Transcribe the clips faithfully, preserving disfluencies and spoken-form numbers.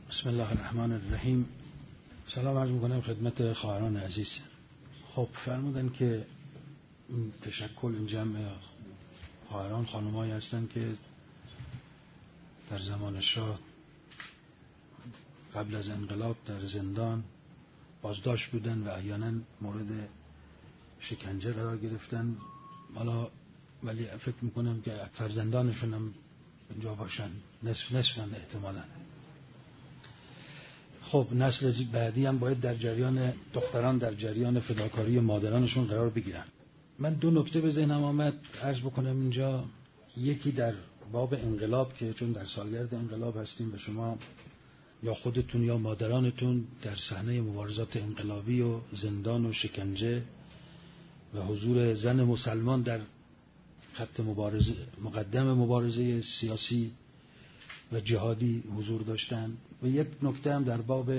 بسم الله الرحمن الرحیم. سلام عرض میکنم خدمت خواهران عزیز. خب فرمودن که تشکل این جمع خواهران خانمایی هستن که در زمان شاه قبل از انقلاب در زندان بازداشت بودن و احیانا مورد شکنجه قرار گرفتن. حالا ولی فکر میکنم که فرزندانشون هم اینجا باشن، نصف نصفن احتمالاً. خب نسل بعدی هم باید در جریان دختران در جریان فداکاری مادرانشون قرار بگیرن. من دو نکته به ذهنم آمد عرض بکنم اینجا. یکی در باب انقلاب که چون در سالگرد انقلاب هستیم و شما یا خودتون یا مادرانتون در صحنه مبارزات انقلابی و زندان و شکنجه و حضور زن مسلمان در خط مبارزه مقدم مبارزه سیاسی و جهادی حضور داشتن. و یک نکته هم در باب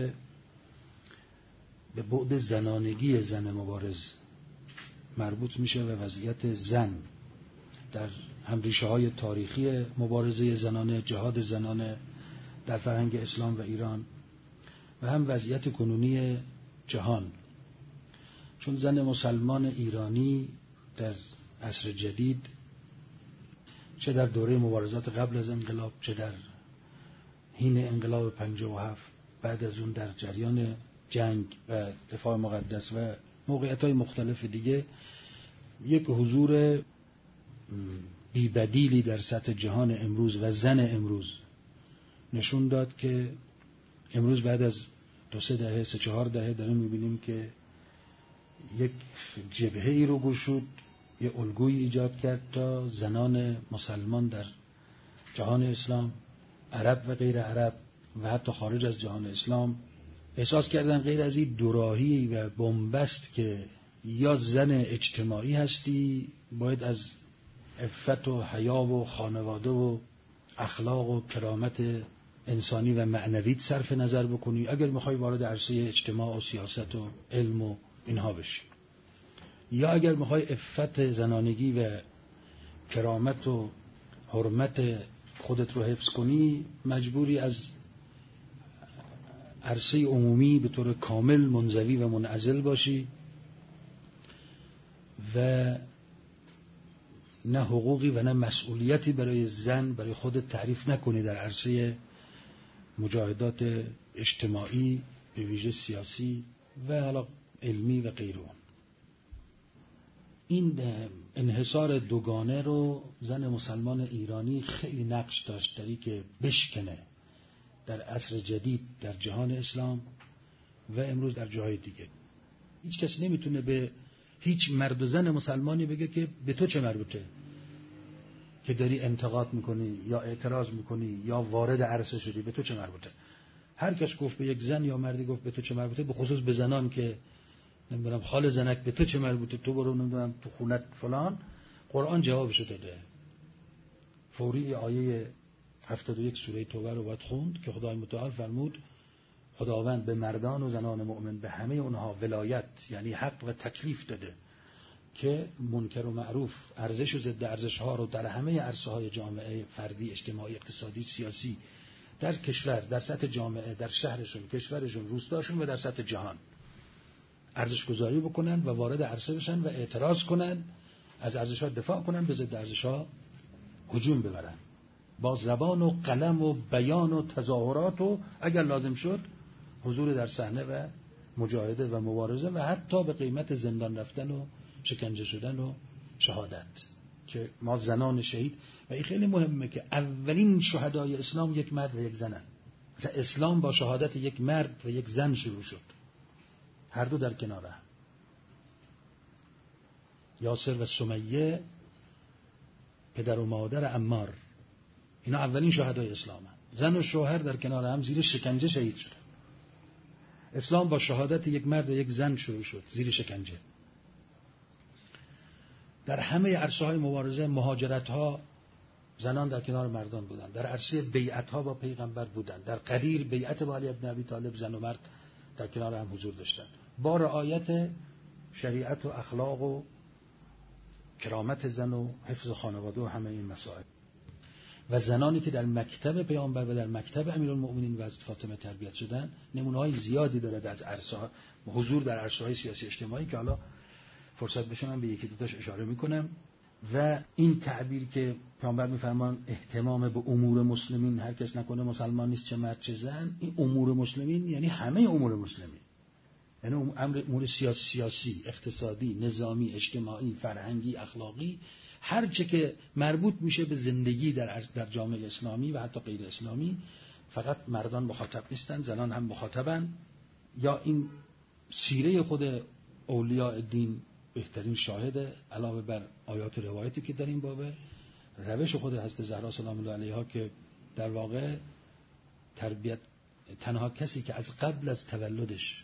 به بعد زنانگی زن مبارز مربوط میشه و وضعیت زن در هم ریشه های تاریخی مبارزه زنانه، جهاد زنانه در فرهنگ اسلام و ایران و هم وضعیت کنونی جهان. چون زن مسلمان ایرانی در عصر جدید چه در دوره مبارزات قبل از انقلاب چه در حین انقلاب پنجاه و هفت بعد از اون در جریان جنگ و دفاع مقدس و موقعیت‌های مختلف دیگه یک حضور بی‌بدیلی در سطح جهان امروز و زن امروز نشون داد که امروز بعد از دو سه دهه سه چهار دهه داریم می‌بینیم که یک جبهه‌ای رو گشود، یک الگویی ایجاد کرد تا زنان مسلمان در جهان اسلام، عرب و غیر عرب و حتی خارج از جهان اسلام احساس کردن غیر از این دوراهی و بنبست که یا زن اجتماعی هستی باید از عفت و حیا و خانواده و اخلاق و کرامت انسانی و معنویت صرف نظر بکنی اگر میخوای وارد عرصه اجتماع و سیاست و علم و اینها بشی، یا اگر میخوای عفت زنانگی و کرامت و حرمت خودت رو حفظ کنی مجبوری از عرصه عمومی به طور کامل منزوی و منعزل باشی و نه حقوقی و نه مسئولیتی برای زن برای خودت تعریف نکنی در عرصه مجاهدات اجتماعی به ویژه سیاسی و حالا علمی و غیره. این انحصار دوگانه رو زن مسلمان ایرانی خیلی نقش داشت در این که بشکنه در عصر جدید در جهان اسلام و امروز در جاهای دیگه. هیچ کسی نمیتونه به هیچ مرد و زن مسلمانی بگه که به تو چه مربوطه که داری انتقاد میکنی یا اعتراض میکنی یا وارد عرصه شدی، به تو چه مربوطه. هر کس گفت به یک زن یا مردی گفت به تو چه مربوطه، به خصوص به زنان که نمیدونم خال زنک به تو چه مربوطه، تو برو نمیدونم تو خونت فلان، قرآن جوابشو داده. فوری آیه هفتاد و یک سوره توبه رو باید خوند که خدای متعال فرمود خداوند به مردان و زنان مؤمن به همه اونها ولایت یعنی حق و تکلیف داده که منکر و معروف، ارزش و ضد ارزش ها رو در همه عرصه های جامعه فردی، اجتماعی، اقتصادی، سیاسی در کشور، در سطح جامعه، در شهرشون، کشورشون، روستاشون و در سطح جهان ارزش گذاری بکنن و وارد عرصه بشن و اعتراض کنن، از ارزش ها دفاع کنن، به ضد ارزش ها هجوم ببرن با زبان و قلم و بیان و تظاهرات و اگر لازم شد حضور در صحنه و مجاهده و مبارزه و حتی به قیمت زندان رفتن و شکنجه شدن و شهادت. که ما زنان شهید و این خیلی مهمه که اولین شهدای اسلام یک مرد و یک زنن. مثلا اسلام با شهادت یک مرد و یک زن شروع شد، هر دو در کنار هم. یاسر و سمیه پدر و مادر عمار، اینا اولین شهدای اسلام هم. زن و شوهر در کنار هم زیر شکنجه شهید شد. اسلام با شهادت یک مرد و یک زن شروع شد زیر شکنجه. در همه عرصه های مبارزه مهاجرت ها زنان در کنار مردان بودند، در عرصه بیعت ها با پیغمبر بودند، در قدیر بیعت با علی ابن ابی طالب زن و مرد در کنار هم حضور داشتند با رعایت شریعت و اخلاق و کرامت زن و حفظ خانواده و همه این مسائل. و زنانی که در مکتب پیامبر و در مکتب امیرالمؤمنین و حضرت فاطمه تربیت شدن نمونه‌های زیادی داره از عرصه حضور در عرصه‌های سیاسی اجتماعی که حالا فرصت بشه من به یکی دو تاش اشاره میکنم. و این تعبیر که پیامبر میفرمان اهتمام به امور مسلمین هر کس نکنه مسلمان نیست، چه مرد چه زن، این امور مسلمین یعنی همه امور مسلمین، یعنی امور سیاسی سیاسی اقتصادی نظامی اجتماعی فرهنگی اخلاقی، هر چه که مربوط میشه به زندگی در در جامعه اسلامی و حتی غیر اسلامی. فقط مردان مخاطب نیستن، زنان هم مخاطبن. یا این سیره خود اولیاء دین بهترین شاهده، علاوه بر آیات و روایتی که در این بابه، روش خود حضرت زهرا سلام الله علیها که در واقع تربیت تنها کسی که از قبل از تولدش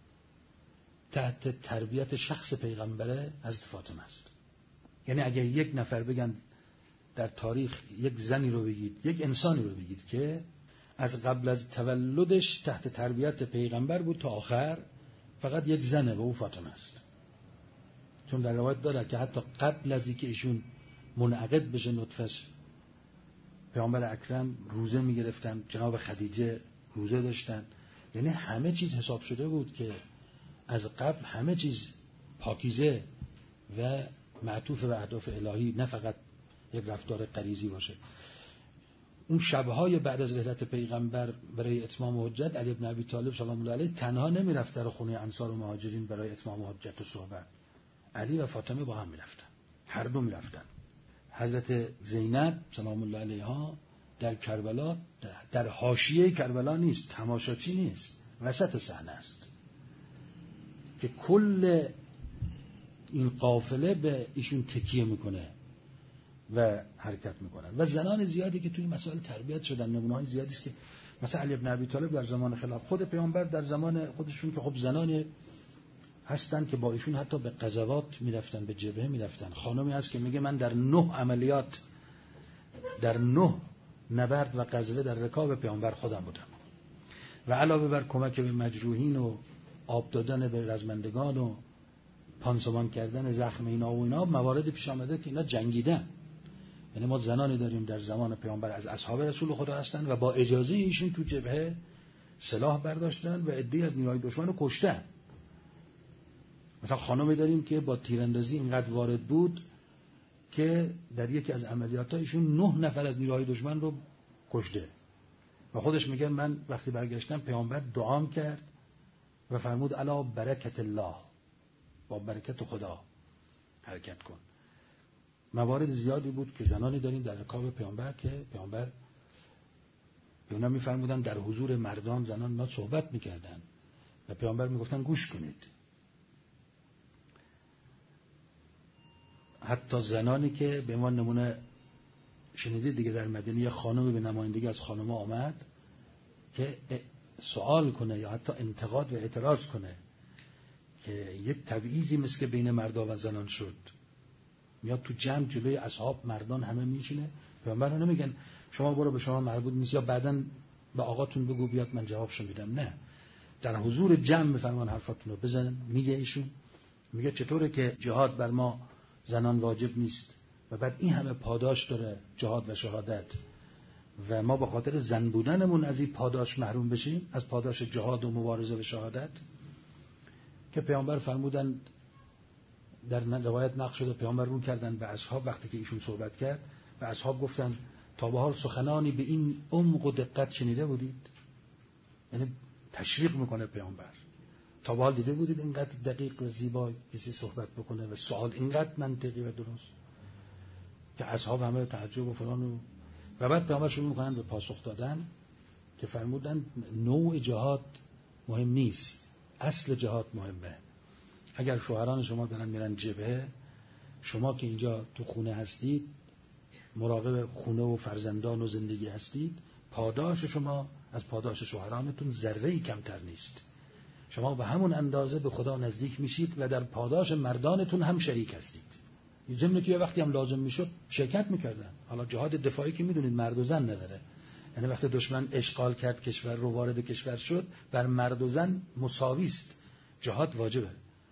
تحت تربیت شخص پیغمبره حضرت فاطمه است. یعنی اگر یک نفر بگن در تاریخ یک زنی رو بگید، یک انسانی رو بگید که از قبل از تولدش تحت تربیت پیغمبر بود تا آخر، فقط یک زنه و او فاطمه است. چون در روایت داره که حتی قبل از اینکه ایشون منعقد بشه نطفش، پیامبر اکرم روزه میگرفتن، جناب خدیجه روزه داشتن. یعنی همه چیز حساب شده بود که از قبل همه چیز پاکیزه و معطوف به اهداف الهی، نه فقط یک رفتار غریزی باشه. اون شبهای بعد از ولادت پیغمبر برای اتمام حجت، علی بن ابی طالب سلام الله علیه تنها نمیرفت در خونه انصار و مهاجرین برای اتمام حجت و صحبت. علی و فاطمه با هم میرفتن، هر دو میرفتن. حضرت زینب سلام الله علیها در کربلا، در حاشیه کربلا نیست، تماشاچی نیست، وسط صحنه است که کل این قافله به ایشون تکیه میکنه و حرکت میکنن. و زنان زیادی که توی مسائل تربیت شدن، نمونه‌های زیادی است که مثلا علی بن ابی طالب در زمان خلافت، خود پیامبر در زمان خودشون که خب زنان هستن که با ایشون حتی به غزوات میرفتن، به جبهه میرفتن. خانمی هست که میگه من در نه عملیات، در نه نبرد و غزوه در رکاب پیامبر خودم بودم. و علاوه بر کمک به مجروحین و آب دادن به رزمندگان و پانسمان کردن زخم اینا و اینا، موارد پیش آمده که اینا جنگیدن. یعنی ما زنانی داریم در زمان پیامبر از اصحاب رسول خدا هستن و با اجازه ایشون تو جبهه سلاح برداشتن و عده‌ای از نیروهای دشمن رو کشتن. مثلا خانمی داریم که با تیراندازی اینقدر وارد بود که در یکی از عملیات‌ها ایشون نه نفر از نیروهای دشمن رو کشته. و خودش میگه من وقتی برگشتم پیامبر دعام کرد و فرمود الا برکت الله، با برکت خدا حرکت کن. موارد زیادی بود که زنانی داریم در رکاب پیامبر که پیامبر به اونا میفرمودن در حضور مردان زنان نا صحبت میکردن و پیامبر میگفتن گوش کنید. حتی زنانی که به عنوان نمونه شنیدید دیگه در مدینه یه خانمی به نمایندگی از خانم‌ها آمد که سوال کنه یا حتی انتقاد و اعتراض کنه که یک تبعیضی مثل که بین مردا و زنان شد. میاد تو جمع جلوی اصحاب مردان همه میشینه، پیامبر نمیگن شما برو به شما مربوط نیست یا بعداً به آقاتون بگو بیاد من جوابشو میدم. نه، در حضور جمع میفرمان حرفاتون رو بزنن. میگه ایشون میگه چطوره که جهاد بر ما زنان واجب نیست و بعد این همه پاداش داره جهاد و شهادت و ما به خاطر زن بودنمون از این پاداش محروم بشیم، از پاداش جهاد و مبارزه و شهادت. که پیامبر فرمودن در روایت نقل شده پیامبر رو کردن به اصحاب وقتی که ایشون صحبت کرد و اصحاب گفتن تا به حال سخنانی به این عمق و دقت شنیده بودید؟ یعنی تشویق میکنه پیامبر. تا به حال دیده بودید اینقدر دقیق و زیبا کسی صحبت بکنه و سوال اینقدر منطقی و درست؟ که اصحاب همه تعجب و فلان و و بعد پیامبر شروع میکنن به پاسخ دادن که فرمودن نوع جهاد مهم نیست، اصل جهاد مهمه. اگر شوهران شما دارن میرن جبهه، شما که اینجا تو خونه هستید مراقب خونه و فرزندان و زندگی هستید، پاداش شما از پاداش شوهرانتون ذره‌ای کمتر نیست. شما به همون اندازه به خدا نزدیک میشید و در پاداش مردانتون هم شریک هستید. ضمن که وقتی هم لازم میشد شرکت میکردن. حالا جهاد دفاعی که میدونید مرد و زن نداره، یعنی وقتی دشمن اشغال کرد کشور رو، وارد کشور شد، بر مرد و زن مساوی است. جهاد واجبه.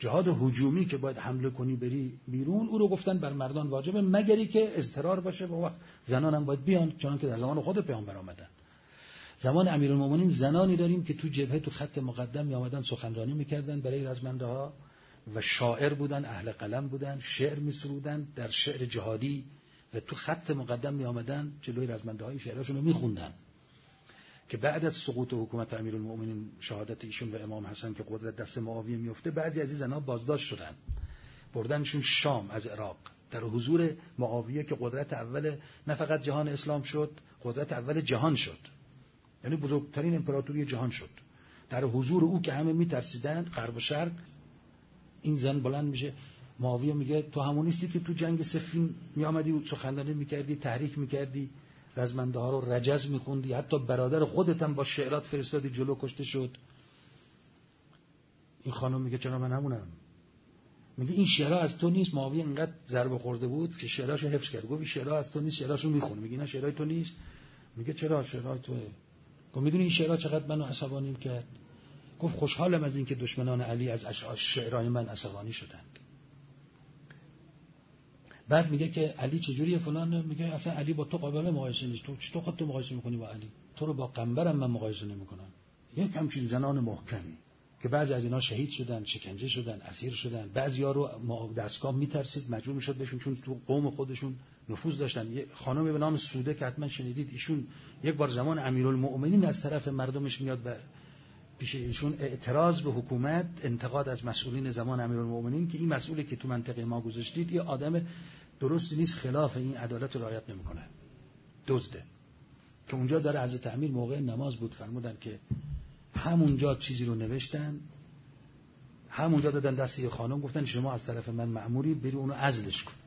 جهاد هجومی که باید حمله کنی بری بیرون، او رو گفتن بر مردان واجبه، مگری که اضطرار باشه و وقت زنان هم باید بیان، چون که در زمان خود پیامبر آمدن. زمان امیرالمومنین زنانی داریم که تو جبهه تو خط مقدم می آمدن سخنرانی میکردن برای رزمنده ها و شاعر بودن، اهل قلم بودن، شعر میسرودن در شعر جهادی و تو خط مقدم می آمدن جلوی رزمنده های شعراشون رو میخوندن که بعد از سقوط حکومت امیرالمومنین، شهادت ایشون و امام حسن که قدرت دست معاویه میفته، بعضی از این زنها بازداشت شدن، بردنشون شام از عراق در حضور معاویه که قدرت اول نه فقط جهان اسلام شد، قدرت اول جهان شد، یعنی بزرگترین امپراتوری جهان شد. در حضور او که همه میترسیدند غرب و شرق، این زن بلند میشه، معاویه میگه تو همون نیستی که تو جنگ صفین میآمدی و سخنرانی میکردی، تحریک میکردی، رزمنده ها رو رجز میخوندی، حتی برادر خودت هم با شعرات فرستادی جلو، کشته شد. این خانم میگه چرا من همونم؟ میگه این شعرها از تو نیست. معاویه اینقدر ضربه خورده بود که شعراشو حفظ کرد، گفت این شعرها از تو نیست، شعراشو میخونه. میگه نه شعرهای تو نیست. میگه چرا شعرهای توئه؟ گفت میدونی این شعرها چقدر منو عصبانی کرد؟ گفت خوشحالم از اینکه دشمنان علی از اشعار شعرهای من عصبانی شدند. بعد میگه که علی چجوریه فلان، میگه اصلا علی با تو قابل مقایسه نیست، تو چطور خودت مقایسه میکنی با علی؟ تو رو با قنبرم من مقایسه نمیکنم. یک همچین زنان محکمی که بعضی از اینا شهید شدن، شکنجه شدن، اسیر شدن، بعضیا رو دستگاه میترسید، مجبور میشد بهشون، چون تو قوم خودشون نفوذ داشتن. یه خانمی به نام سوده که حتما شنیدید، ایشون یک بار زمان امیرالمؤمنین از طرف مردمش میاد و پیش ایشون اعتراض به حکومت، انتقاد از مسئولین زمان امیرالمؤمنین که این مسئولی که تو منطقه ما گذاشتید یه آدم درستی نیست، خلاف این عدالت رو رعایت نمیکنه، دزده. که اونجا داره حضرت امیر موقع نماز بود، فرمودن که همونجا چیزی رو نوشتن، همونجا دادن دست یه خانم، گفتن شما از طرف من مأموری بری اونو عزلش کن.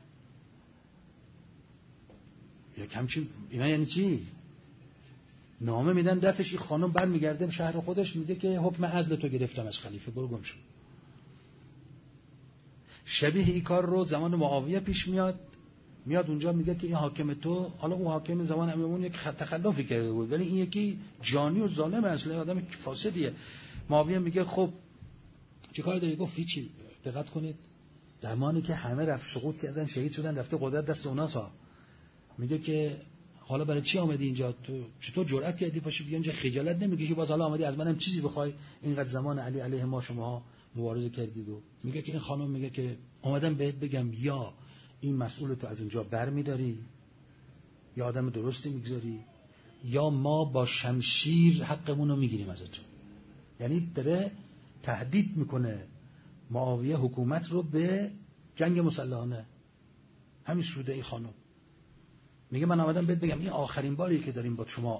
یا همچین اینا یعنی چی؟ نامه میدن دفعش، این خانم برمیگرده شهر خودش، میگه که حکم عزل تو گرفتم از خلیفه، برو گم شو. شبیه این کار رو زمان معاویه پیش میاد، میاد اونجا میگه که این حاکم تو، حالا اون حاکم زمان امیرالمومنین یک تخلفی کرده بود، ولی این یکی جانی و ظالم اصلا، آدم فاسدیه. معاویه میگه خب چه کار داری؟ گفت هیچی. دقت کنید، زمانی که همه رفت سقوط کردن، شهید شدن، رفته قدرت دست اوناسا، میگه که حالا برای چی آمدی اینجا؟ تو چطور جرأت کردی پاشی بیا اینجا؟ خجالت نمیکشی؟ باز حالا آمدی از منم چیزی بخوای؟ اینقدر زمان علی علیه ما شماها مبارزه کردید. و میگه که این خانم میگه که اومدم بهت بگم یا این مسئول تو از اینجا برمیداری، یا آدم درستی میگذاری، یا ما با شمشیر حقمون رو میگیریم ازت. یعنی داره تهدید میکنه معاویه حکومت رو به جنگ مسلحانه. همین شده این خانم. میگه من آمدم بهت بگم این آخرین باری که داریم با شما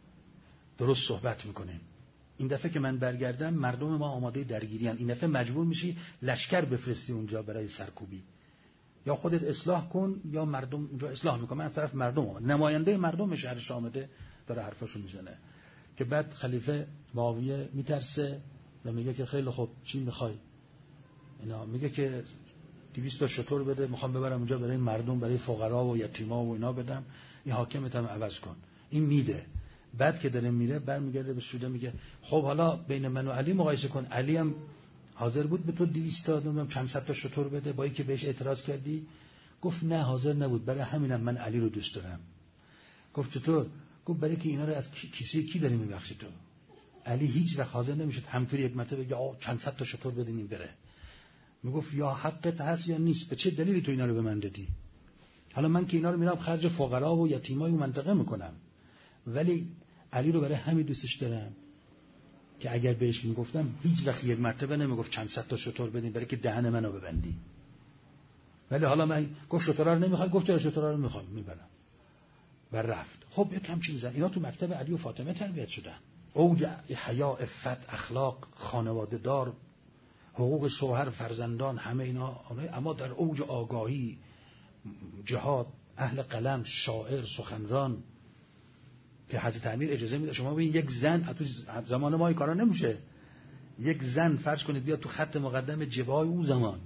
درست صحبت میکنیم. این دفعه که من برگردم مردم ما آماده درگیری هستند. این دفعه مجبور میشی لشکر بفرستی اونجا برای سرکوبی. یا خودت اصلاح کن یا مردم اونجا اصلاح میکنه. من از طرف مردم آمد. نماینده مردم شهرش آمده داره حرفاشو میزنه. که بعد خلیفه معاویه میترسه و میگه که خیلی خوب چی میخوای؟ اینا میگه که دویست تا شتر بده، میخوام ببرم اونجا برای مردم، برای فقرا و یتیما و اینا بدم، این حاکمت هم عوض کن. این میده. بعد که داره میره برمیگرده به سوده میگه خب حالا بین من و علی مقایسه کن. علی هم حاضر بود به تو دویست تا نمیدونم چند صد تا شتر بده، با اینکه بهش اعتراض کردی. گفت نه حاضر نبود، برای همینم من علی رو دوست دارم. گفت چطور؟ گفت برای که اینا رو از کیسه کی داری میبخشی تو؟ علی هیچ وقت حاضر نمیشد همطوری یک مرتبه بگه آ چند صد تا شتر بدین این بره. میگفت یا حقت هست یا نیست، به چه دلیلی تو اینا رو به من دادی؟ حالا من که اینا رو میرم خرج فقرا و یتیمای و منطقه میکنم، ولی علی رو برای همین دوستش دارم که اگر بهش میگفتم هیچ وقت یک مرتبه نمیگفت چند صد تا شتر بدین برای که دهن منو ببندی. ولی حالا من گفت شترا رو نمیخوام، گفت چرا شترا رو میخوام، میبرم. و رفت. خب یک همچین زن اینا تو مکتب علی و فاطمه تربیت شدن. اوج حیا، عفت، اخلاق، خانواده دار، حقوق شوهر، فرزندان، همه اینا. اما در اوج آگاهی، جهاد، اهل قلم، شاعر، سخنران، که حضرت امیر اجازه میده شما ببین یک زن، تو زمان ما این کارا نمیشه، یک زن فرض کنید بیاد تو خط مقدم جبهه‌های اون زمان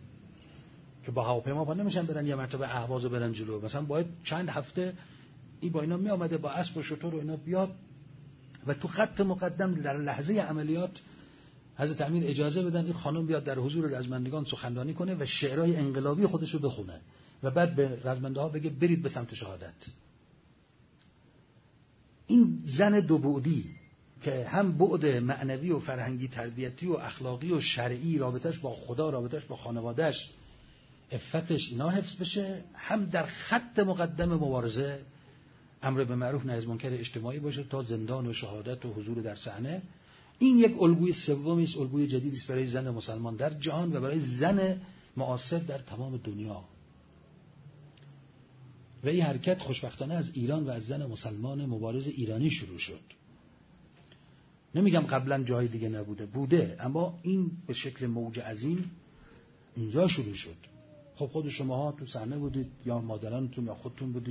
که با هواپیما پا نمیشن برن یه مرتبه اهواز برن جلو، مثلا باید چند هفته این با اینا می آمده با اسب و شتر و اینا بیاد و تو خط مقدم در لحظه عملیات حضرت امیر اجازه بدن این خانم بیاد در حضور رزمندگان سخنرانی کنه و شعرهای انقلابی خودش رو بخونه و بعد به رزمنده ها بگه برید به سمت شهادت. این زن دو بعدی که هم بعد معنوی و فرهنگی تربیتی و اخلاقی و شرعی، رابطش با خدا، رابطش با خانوادهش، عفتش اینا حفظ بشه، هم در خط مقدم مبارزه امر به معروف نهی از منکر اجتماعی باشه تا زندان و شهادت و حضور در صحنه. این یک الگوی سومی است، الگوی جدیدی است برای زن مسلمان در جهان و برای زن معاصر در تمام دنیا. و این حرکت خوشبختانه از ایران و از زن مسلمان مبارز ایرانی شروع شد. نمیگم قبلا جای دیگه نبوده، بوده، اما این به شکل موج عظیم اینجا شروع شد. خب خود شماها تو صحنه بودید یا مادرانتون یا خودتون بودید.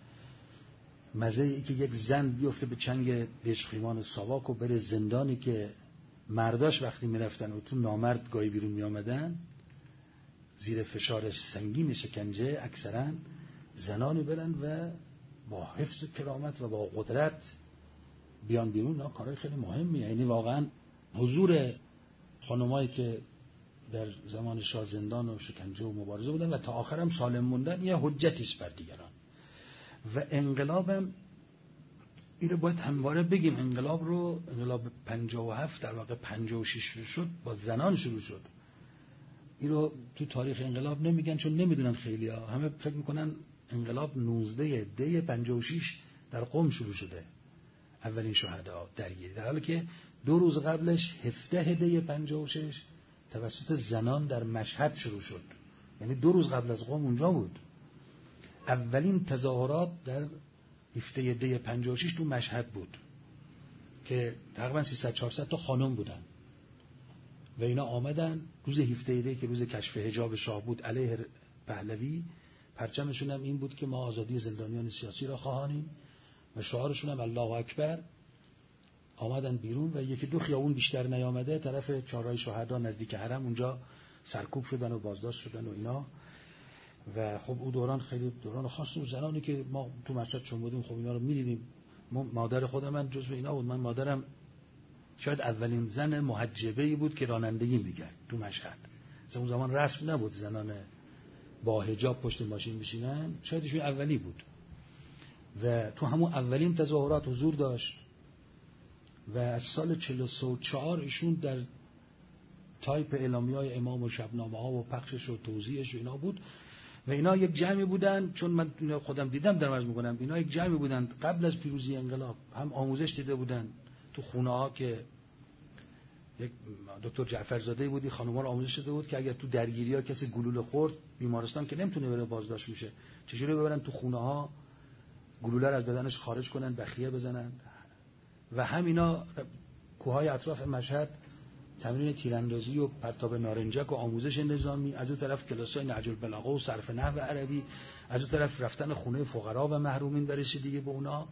مزه ای که یک زن بیفته به چنگ دژخیمان ساواک و بره زندانی که مرداش وقتی میرفتن و تو نامرد گاهی بیرون میامدن زیر فشار سنگین شکنجه، اکثرا زنانی برن و با حفظ کرامت و با قدرت بیان بیرون. نه کارهای خیلی مهمیه. یعنی واقعا حضور خانمایی که در زمان شاه زندان و شکنجه و مبارزه بودن و تا آخر هم سالم موندن یه حجتی است بر دیگران. و انقلابم این رو باید همواره بگیم، انقلاب رو انقلاب پنجاه و هفت در واقع پنجاه و شش شد، با زنان شروع شد. این رو تو تاریخ انقلاب نمیگن چون نمیدونن خیلی ها. همه فکر میکنن انقلاب نوزده دی پنجاه و شش در قم شروع شده، اولین شهدا درگیری، در حالی که دو روز قبلش هفده دی پنجاه و شش توسط زنان در مشهد شروع شد. یعنی دو روز قبل از قم اونجا بود. اولین تظاهرات در هفده دی پنجاه و شش تو مشهد بود که تقریبا سیصد چهارصد تا خانم بودن و اینا آمدن روز هفده دی که روز کشف حجاب شاه بود علیه پهلوی. پرچمشون هم این بود که ما آزادی زندانیان سیاسی را خواهانیم و شعارشون هم الله اکبر. آمدن بیرون و یکی دو خیابون بیشتر نیامده طرف چهارراه شهدا نزدیک حرم اونجا سرکوب شدن و بازداشت شدن و اینا. و خب اون دوران خیلی دوران خاصی و زنانی که ما تو مشهد چون بودیم خب اینا رو می‌دیدیم. مادر خودم من جزو اینا بود. من مادرم شاید اولین زن محجبه‌ای بود که رانندگی می‌کرد تو مشهد. اون زمان رسم نبود زنان با حجاب پشت ماشین بشینن، شاید ایشون اولی بود و تو همون اولین تظاهرات حضور داشت. و از سال چهل و سه و چهار ایشون در تایپ اعلامیه‌های امام و شبنامه‌ها و پخشش و توزیعش و اینا بود. و اینا یک جمعی بودن، چون من خودم دیدم در مرز میکنم، اینا یک جمعی بودن قبل از پیروزی انقلاب، هم آموزش دیده بودن تو خونه ها که یک دکتر جعفرزاده بودی خانوما رو آموزش داده بود که اگر تو درگیری ها کسی گلوله خورد بیمارستان که نمیتونه بره بازداشت میشه، چجوری ببرن تو خونه ها گلوله رو از بدنش خارج کنن، بخیه بزنن. و همینا کوههای اطراف مشهد تمرین تیراندازی و پرتاب نارنجک و آموزش نظامی، از اون طرف کلاسای نهج البلاغه و صرف نحو عربی، از اون طرف رفتن خونه فقرا و محرومین و رسیدگی به اونا.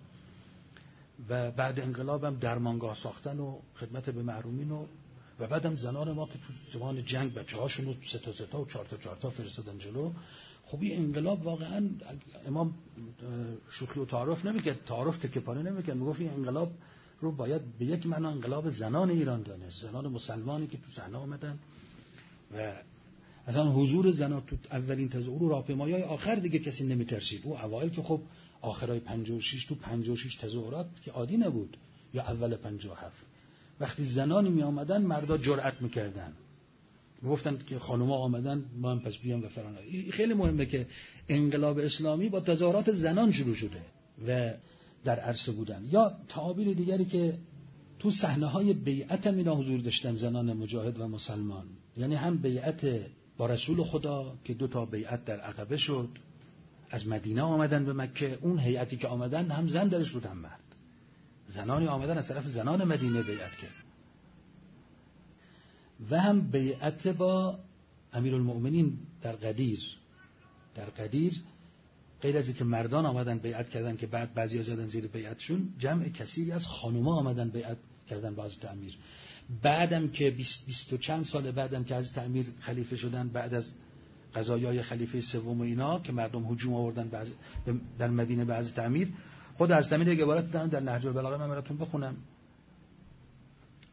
و بعد انقلاب هم درمانگاه ساختن و خدمت به محرومین و و بعدم زنان ما که تو زمان جنگ بچه‌هاشون رو سه تا سه تا و چهار تا چهار تا فرستادن جلو. خب این انقلاب واقعا امام شوخی و تعارف نمی‌کرد، تعارف تکه‌پاره نمی‌کرد، میگفت این انقلاب رو باید به یک معنا انقلاب زنان ایران دانست، زنان مسلمانی که تو صحنه آمدن و اصلا حضور زنان تو اولین تظاهر و راهپیمایی‌های آخر دیگه کسی نمی‌ترسید. او اوایل که خب آخرای پنجاه و شش تو پنجاه و شش تظاهرات که عادی نبود یا اول پنجاه و هفت وقتی زنانی می آمدن مردا جرأت می‌کردن، میگفتن که خانوما آمدن ما هم پس بیام و فلان. خیلی مهمه که انقلاب اسلامی با تظاهرات زنان شروع شده و در عرصه بودن. یا تعابیر دیگری که تو صحنه‌های بیعت هم اینا حضور داشتن زنان مجاهد و مسلمان، یعنی هم بیعت با رسول خدا که دو تا بیعت در عقبه شد، از مدینه آمدن به مکه، اون هیئتی که آمدن هم زن درش بود هم مرد، زنانی آمدن از طرف زنان مدینه بیعت کرد. و هم بیعت با امیرالمؤمنین در قدیر. در قدیر غیر از اینکه مردان آمدن بیعت کردن که بعد بعضیا زدن زیر بیعتشون، جمع کثیری از خانوما آمدن بیعت کردن با حضرت امیر. بعدم که بیست بیست و چند سال بعدم که حضرت امیر خلیفه شدن، بعد از قضایای خلیفه سوم و اینا که مردم هجوم آوردن در مدینه به حضرت امیر، خود حضرت امیر یک عبارت دادن در نهج البلاغه من براتون بخونم.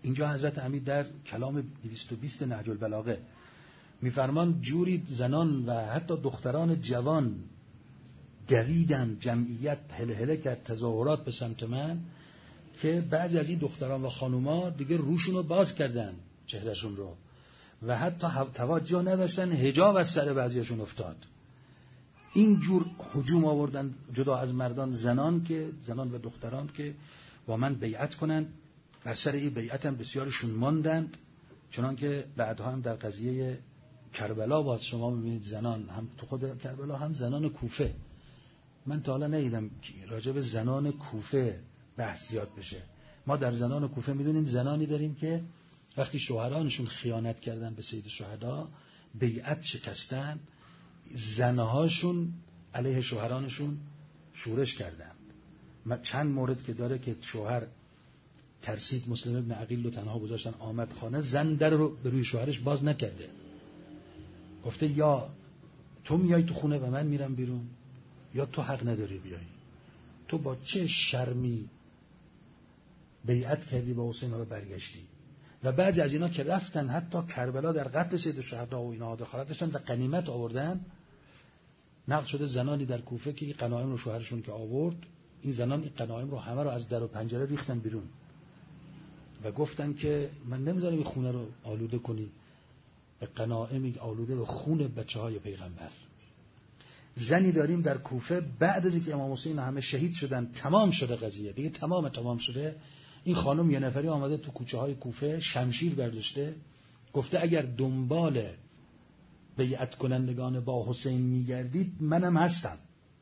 اینجا حضرت امیر در کلام دویست و بیست نهج البلاغه میفرمان جوری زنان و حتی دختران جوان دویدن، جمعیت هله هله کرد، تظاهرات به سمت من، که بعضی از این دختران و خانوما دیگه روشون رو باز کردن، چهرهشون رو، و حتی توجه نداشتن، حجاب از سر بعضیشون افتاد. این جور هجوم آوردن جدا از مردان، زنان که زنان و دختران که با من بیعت کنن. بر سر این بیعت هم بسیارشون ماندند، چنان که بعدها هم در قضیه کربلا باز شما میبینید زنان هم تو خود کربلا هم زنان کوفه، من تا حالا ندیدم راجع به زنان کوفه بحث زیاد بشه. ما در زنان کوفه میدونیم زنانی داریم که وقتی شوهرانشون خیانت کردن به سید الشهدا، بیعت شکستن، زنهاشون علیه شوهرانشون شورش کردن. چند مورد که داره که شوهر ترسید، مسلم ابن عقیل رو تنها گذاشتن آمد خانه، زن در رو به روی شوهرش باز نکرده، گفته یا تو میای تو خونه و من میرم بیرون، یا تو حق نداری بیای. تو با چه شرمی بیعت کردی با حسین رو برگشتی؟ و بعضی از اینا که رفتن حتی کربلا در قتل سید الشهدا و اینا دخالت داشتن و غنیمت آوردن، نقل شده زنانی در کوفه که این غنایم رو شوهرشون که آورد، این زنان این غنایم رو همه رو از در و پنجره ریختن بیرون و گفتن که من نمیذارم این خونه رو آلوده کنی به غنایمی آلوده به خون بچه‌های پیغمبر. زنی داریم در کوفه بعد از اینکه امام حسین همه شهید شدن، تمام شده قضیه دیگه، تمام تمام شده، این خانم یه نفری آمده تو کوچه های کوفه، شمشیر برداشته، گفته اگر دنبال بیعت کنندگان با حسین میگردید منم هستم،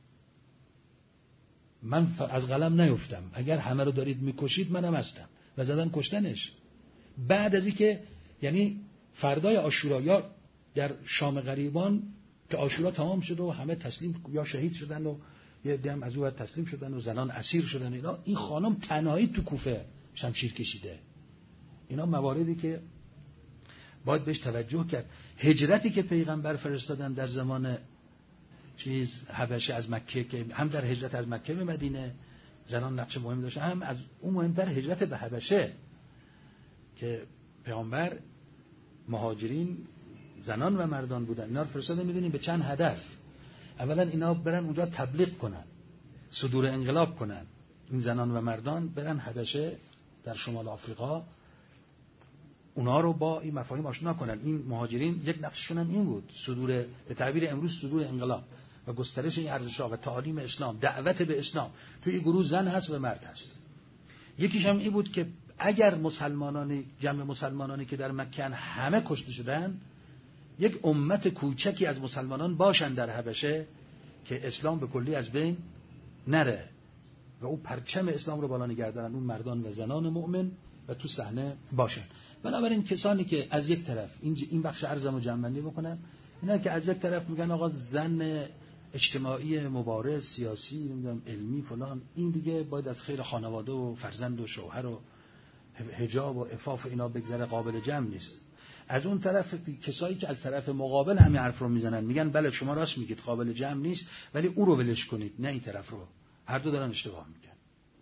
من از قلم نیفتم، اگر همه رو دارید میکشید منم هستم، و زدن کشتنش. بعد از اینکه یعنی فردای عاشورا یا در شام غریبان که عاشورا تمام شد و همه تسلیم یا شهید شدن و یه دم از اون تسلیم شدن و زنان اسیر شدن، اینا این خانم تنهایی تو کوفه شمشیر کشیده. اینا مواردی که باید بهش توجه کرد. هجرتی که پیغمبر فرستادن در زمان چیز حبشه از مکه، که هم در هجرت از مکه به مدینه زنان نقش مهم داشتن، هم از اون مهمتر هجرت به حبشه که پیغمبر مهاجرین زنان و مردان بودن، اینا رو فرستاده میدونیم به چند هدف. اولا اینا برن اونجا تبلیغ کنن، صدور انقلاب کنن، این زنان و مردان برن حبشه در شمال آفریقا، اونا رو با این مفاهیم آشنا کنن. این مهاجرین یک نقششون هم این بود، صدور به تعبیر امروز صدور انقلاب و گسترش این ارزش‌ها و تعالیم اسلام، دعوت به اسلام. توی گروه زن هست و مرد هست. یکیش هم این بود که اگر مسلمانانی جمع مسلمانانی که در مکه همه کشته شدن، یک امت کوچکی از مسلمانان باشن در حبشه که اسلام به کلی از بین نره و اون پرچم اسلام رو بالا نگه دارن، اون مردان و زنان مؤمن و تو صحنه باشن. بنابراین کسانی که از یک طرف این بخش عرضمو جمع‌بندی بکنم، اینا که از یک طرف میگن آقا زن اجتماعی مبارز سیاسی نمیدونم علمی فلان، این دیگه باید از خیر خانواده و فرزند و شوهر و حجاب و عفاف اینا بگذره، قابل جمع نیست. از اون طرف کسایی که از طرف مقابل همین حرف رو میزنن، میگن بله شما راست میگید قابل جمع نیست، ولی او رو ولش کنید، نه این طرف رو. هر دو دارن اشتباه میکنن.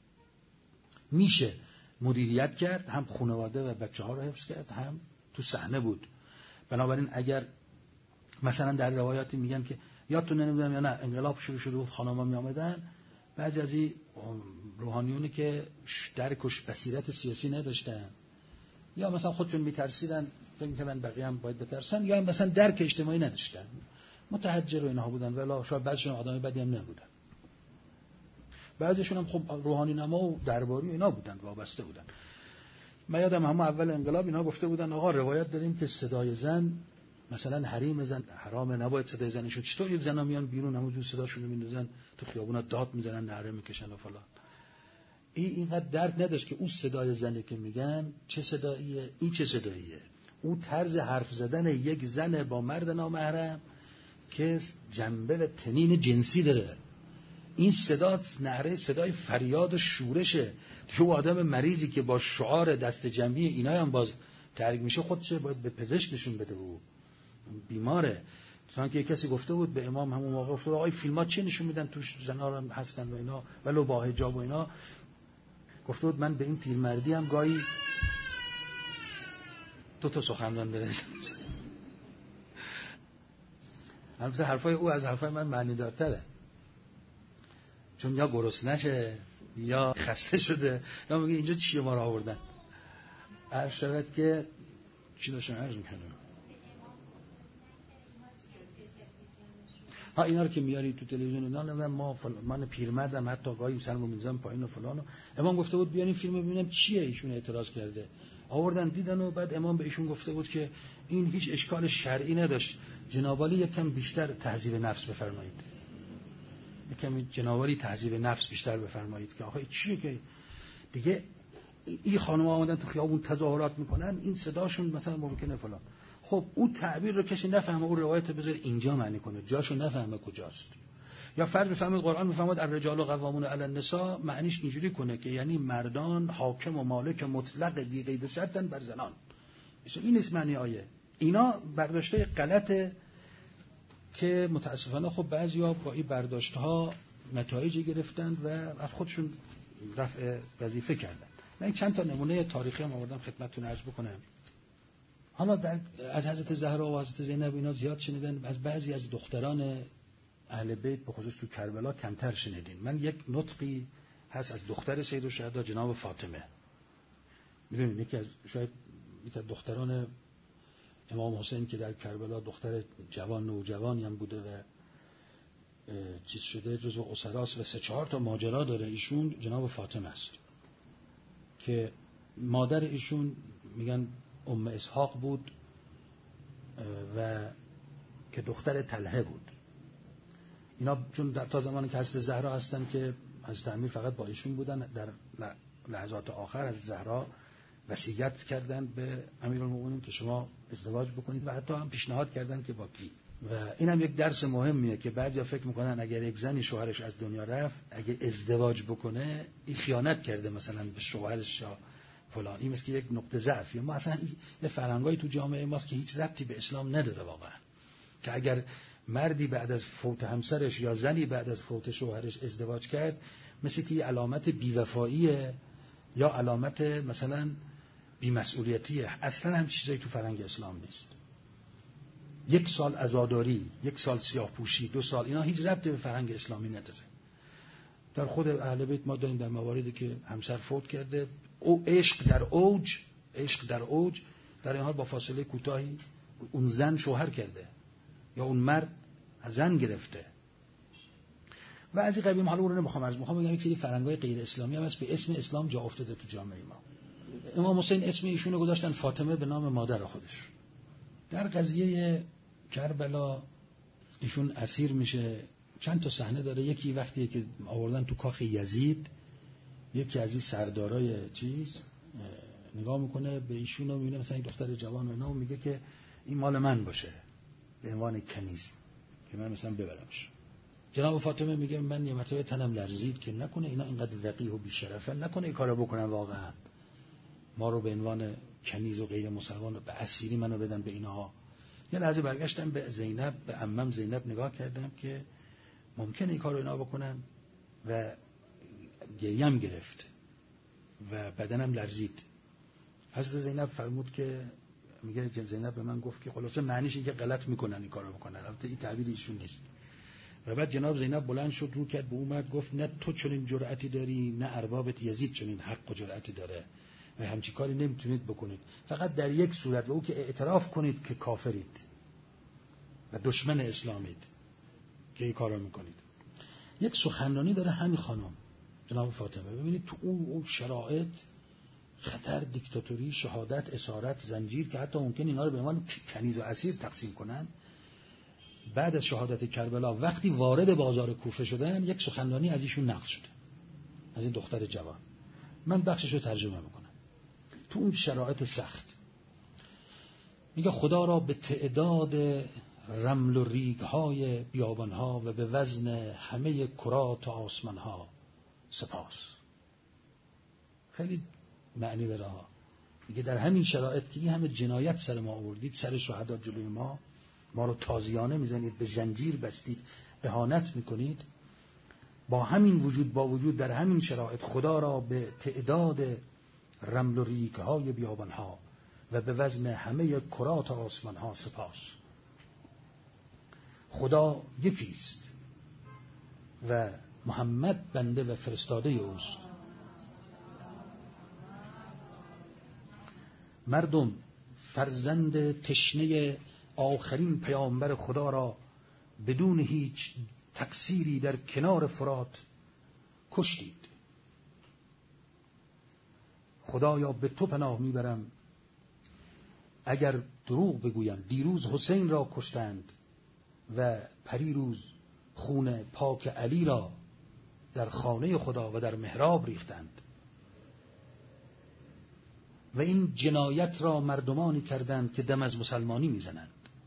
میشه مدیریت کرد، هم خانواده و بچه ها رو حفظ کرد، هم تو صحنه بود. بنابراین اگر مثلا در روایاتی میگن که یادتون نمیدونم یا نه انقلاب شروع شده بود، خانم‌ها می آمدن، بعضی از این روحانیونی که درکش بصیرت سیاسی نداشتن یا مثلا خودشون میترسیدن فکر می‌کردن بقیه هم باید بترسن، یا مثلا درک اجتماعی نداشتن، متحجر و اینها بودن، ولی شاید بعضیشون آدمای بدی هم نبودن، بعضیشون هم خب روحانی نما و درباری و اینا بودن، وابسته بودن. من یادم هم اول انقلاب اینا گفته بودن آقا روایت داریم که صدای زن مثلا حریم زن حرامه، نباید صدای زنشون، چطور یک زنا میان بیرون همونجور صداشون رو میندازن تو خیابونا داد میزنن نعره میکشن و فلان. این اینقدر درد نداشت که اون صدای زنی که میگن چه صداییه، این چه صداییه. اون طرز حرف زدن یک زن با مرد نامحرم که جنبه و تنین جنسی داره، این صدا نعره صدای فریاد و شورشه. تو آدم مریضی که با شعار دست جنبی اینا هم باز تحریک میشه، خودشه باید به پزشک نشون بده، او بیماره. چون که کسی گفته بود به امام همون موقع، گفته آقای فیلم‌ها چه نشون میدن توش زنا هم هستن و اینا ولو با حجاب و اینا. گفته بود من به این پیرمردی هم گاهی دو تا سخنران داره. البته حرفای او از حرفای من معنی دارتره، چون یا گرسنشه یا خسته شده یا میگه اینجا چیه ما رو آوردن. عرض شود که چی داشتم عرض میکنم، ها اینا رو که میاری تو تلویزیون اینا، نمیدونم ما فل... من پیرمردم حتی گاهی سرمو میذارم پایین و فلان و امام گفته بود بیارین فیلم ببینم چیه. ایشون اعتراض کرده، آوردن دیدن و بعد امام به ایشون گفته بود که این هیچ اشکال شرعی نداشت، جناب عالی یکم بیشتر تهذیب نفس بفرمایید، یکم جناب عالی تهذیب نفس بیشتر بفرمایید که آخه چیه که دیگه این خانم‌ها آمدن تو خیابون تظاهرات میکنن، این صداشون مثلا ممکنه فلان. خب اون تعبیر رو کسی نفهمه، اون روایت بذار اینجا معنی کنه، جاشو نفهمه کجاست. یا فرض بفهمید قرآن میفهمد الرجال قوامون علی النساء، معنیش اینجوری کنه که یعنی مردان حاکم و مالک مطلق بی قید و شرطن بر زنان. این نیست معنی آیه. اینا برداشته غلطه که متاسفانه خب بعضیا با این برداشت‌ها نتایجی گرفتند و از خودشون رفع وظیفه کردن. من چند تا نمونه تاریخی هم آوردم خدمتتون عرض بکنم. حالا در از حضرت زهرا و حضرت زینب اینا زیاد شنیدن، از بعضی از دختران اهل بیت به خصوص تو کربلا کمتر شنیدین. من یک نطقی هست از دختر سیدالشهدا جناب فاطمه، میدونید یکی از شاید یک از دختران امام حسین که در کربلا دختر جوان نوجوانی هم بوده و چیز شده جزو اسراست و سه چهار تا ماجرا داره. ایشون جناب فاطمه است که مادر ایشون میگن ام اسحاق بود و که دختر طلحه بود. اینا چون در تا زمانی که حضرت زهرا هستن که حضرت امیر فقط با ایشون بودن، در لحظات آخر از زهرا وصیت کردن به امیرالمومنین که شما ازدواج بکنید و حتی هم پیشنهاد کردن که با کی. و اینم یک درس مهمیه که بعضیا فکر میکنن اگر یک زنی شوهرش از دنیا رفت اگه ازدواج بکنه این خیانت کرده مثلا به شوهرش یا فلان. این مثل که یک نقطه ضعفی. ما اصلا یه فرهنگایی تو جامعه ماست که هیچ ربطی به اسلام نداره واقعا، که اگر مردی بعد از فوت همسرش یا زنی بعد از فوت شوهرش ازدواج کرد مثل که یه علامت بیوفاییه یا علامت مثلا بی‌مسئولیتیه. اصلا هم چیزایی تو فرهنگ اسلام نیست. یک سال عزاداری، یک سال سیاه‌پوشی، دو سال، اینا هیچ ربطی به فرهنگ اسلامی نداره. در خود اهل بیت ما داریم در مواردی که همسر فوت کرده او عشق در اوج، عشق در اوج، در این حال با فاصله کوتاهی اون زن شوهر کرده یا اون مرد زن گرفته و از این قبیل. حالا اون رو نمیخوام عرض میخوام بگم یک سری فرهنگ‌های غیر اسلامی هم هست به اسم اسلام جا افتاده تو جامعه ما. امام حسین اسم ایشونو گذاشتن فاطمه به نام مادر خودش. در قضیه کربلا ایشون اسیر میشه. چند تا صحنه داره. یکی وقتی که آوردن تو کاخ یزید، یکی از این سردارای چیز نگاه میکنه به ایشون و میبینه مثلا این دختر جوان و اینا و میگه که این مال من باشه به عنوان کنیز که من مثلا ببرمش. جناب فاطمه میگه من یه مرتبه تنم لرزید که نکنه اینا اینقدر وقیح و بی‌شرفن، نکنه این کارو بکنن واقعا ما رو به عنوان کنیز و غیر مسلمان به اسیری منو بدن به اینها. یه لحظه برگشتم به زینب، به عمم زینب نگاه کردم که ممکنه این کارو اینا بکنن و گریم گرفت و بدنم لرزید. حضرت زینب فرمود که میگه زینب به من گفت که خلاصه معنیش این که غلط میکنن این کارو بکنن. البته این تعبیر ایشون نیست. و بعد جناب زینب بلند شد رو کرد به اومد گفت نه تو چنین جرأتی داری نه اربابت یزید چنین حق و جرأتی داره و همچین کاری نمیتونید بکنید، فقط در یک صورت و او که اعتراف کنید که کافرید و دشمن اسلامید که این کارو میکنید. یک سخنرانی داره همین خانم جناب فاطمه. ببینید تو اون اون شرایط خطر، دیکتاتوری، شهادت، اسارت، زنجیر که حتی ممکن اینا رو به عنوان کنیز و اسیر تقسیم کنن. بعد از شهادت کربلا وقتی وارد بازار کوفه شدن یک سخنرانی از ایشون نقل شده از این دختر جوان. من بخشش رو ترجمه میکنم. تو اون شرایط سخت میگه خدا را به تعداد رمل و ریگ‌های بیابان‌ها و به وزن همه کرات آسمان‌ها سپاس. خیلی معنی داره ها. میگه در همین شرایط که این همه جنایت سر ما آوردید، سر شهدا جلوی ما، ما رو تازیانه میزنید، به زنجیر بستید، اهانت میکنید، با همین وجود با وجود در همین شرایط خدا را به تعداد رمل و ریگ‌های بیابان‌ها و به وزن همه کرات آسمان ها سپاس. خدا یکیست و محمد بنده و فرستاده اوست. مردم فرزند تشنه آخرین پیامبر خدا را بدون هیچ تقصیری در کنار فرات کشتید. خدایا به تو پناه میبرم اگر دروغ بگویم دیروز حسین را کشتند و پریروز خون پاک علی را در خانه خدا و در محراب ریختند و این جنایت را مردمانی کردند که دم از مسلمانی میزنند.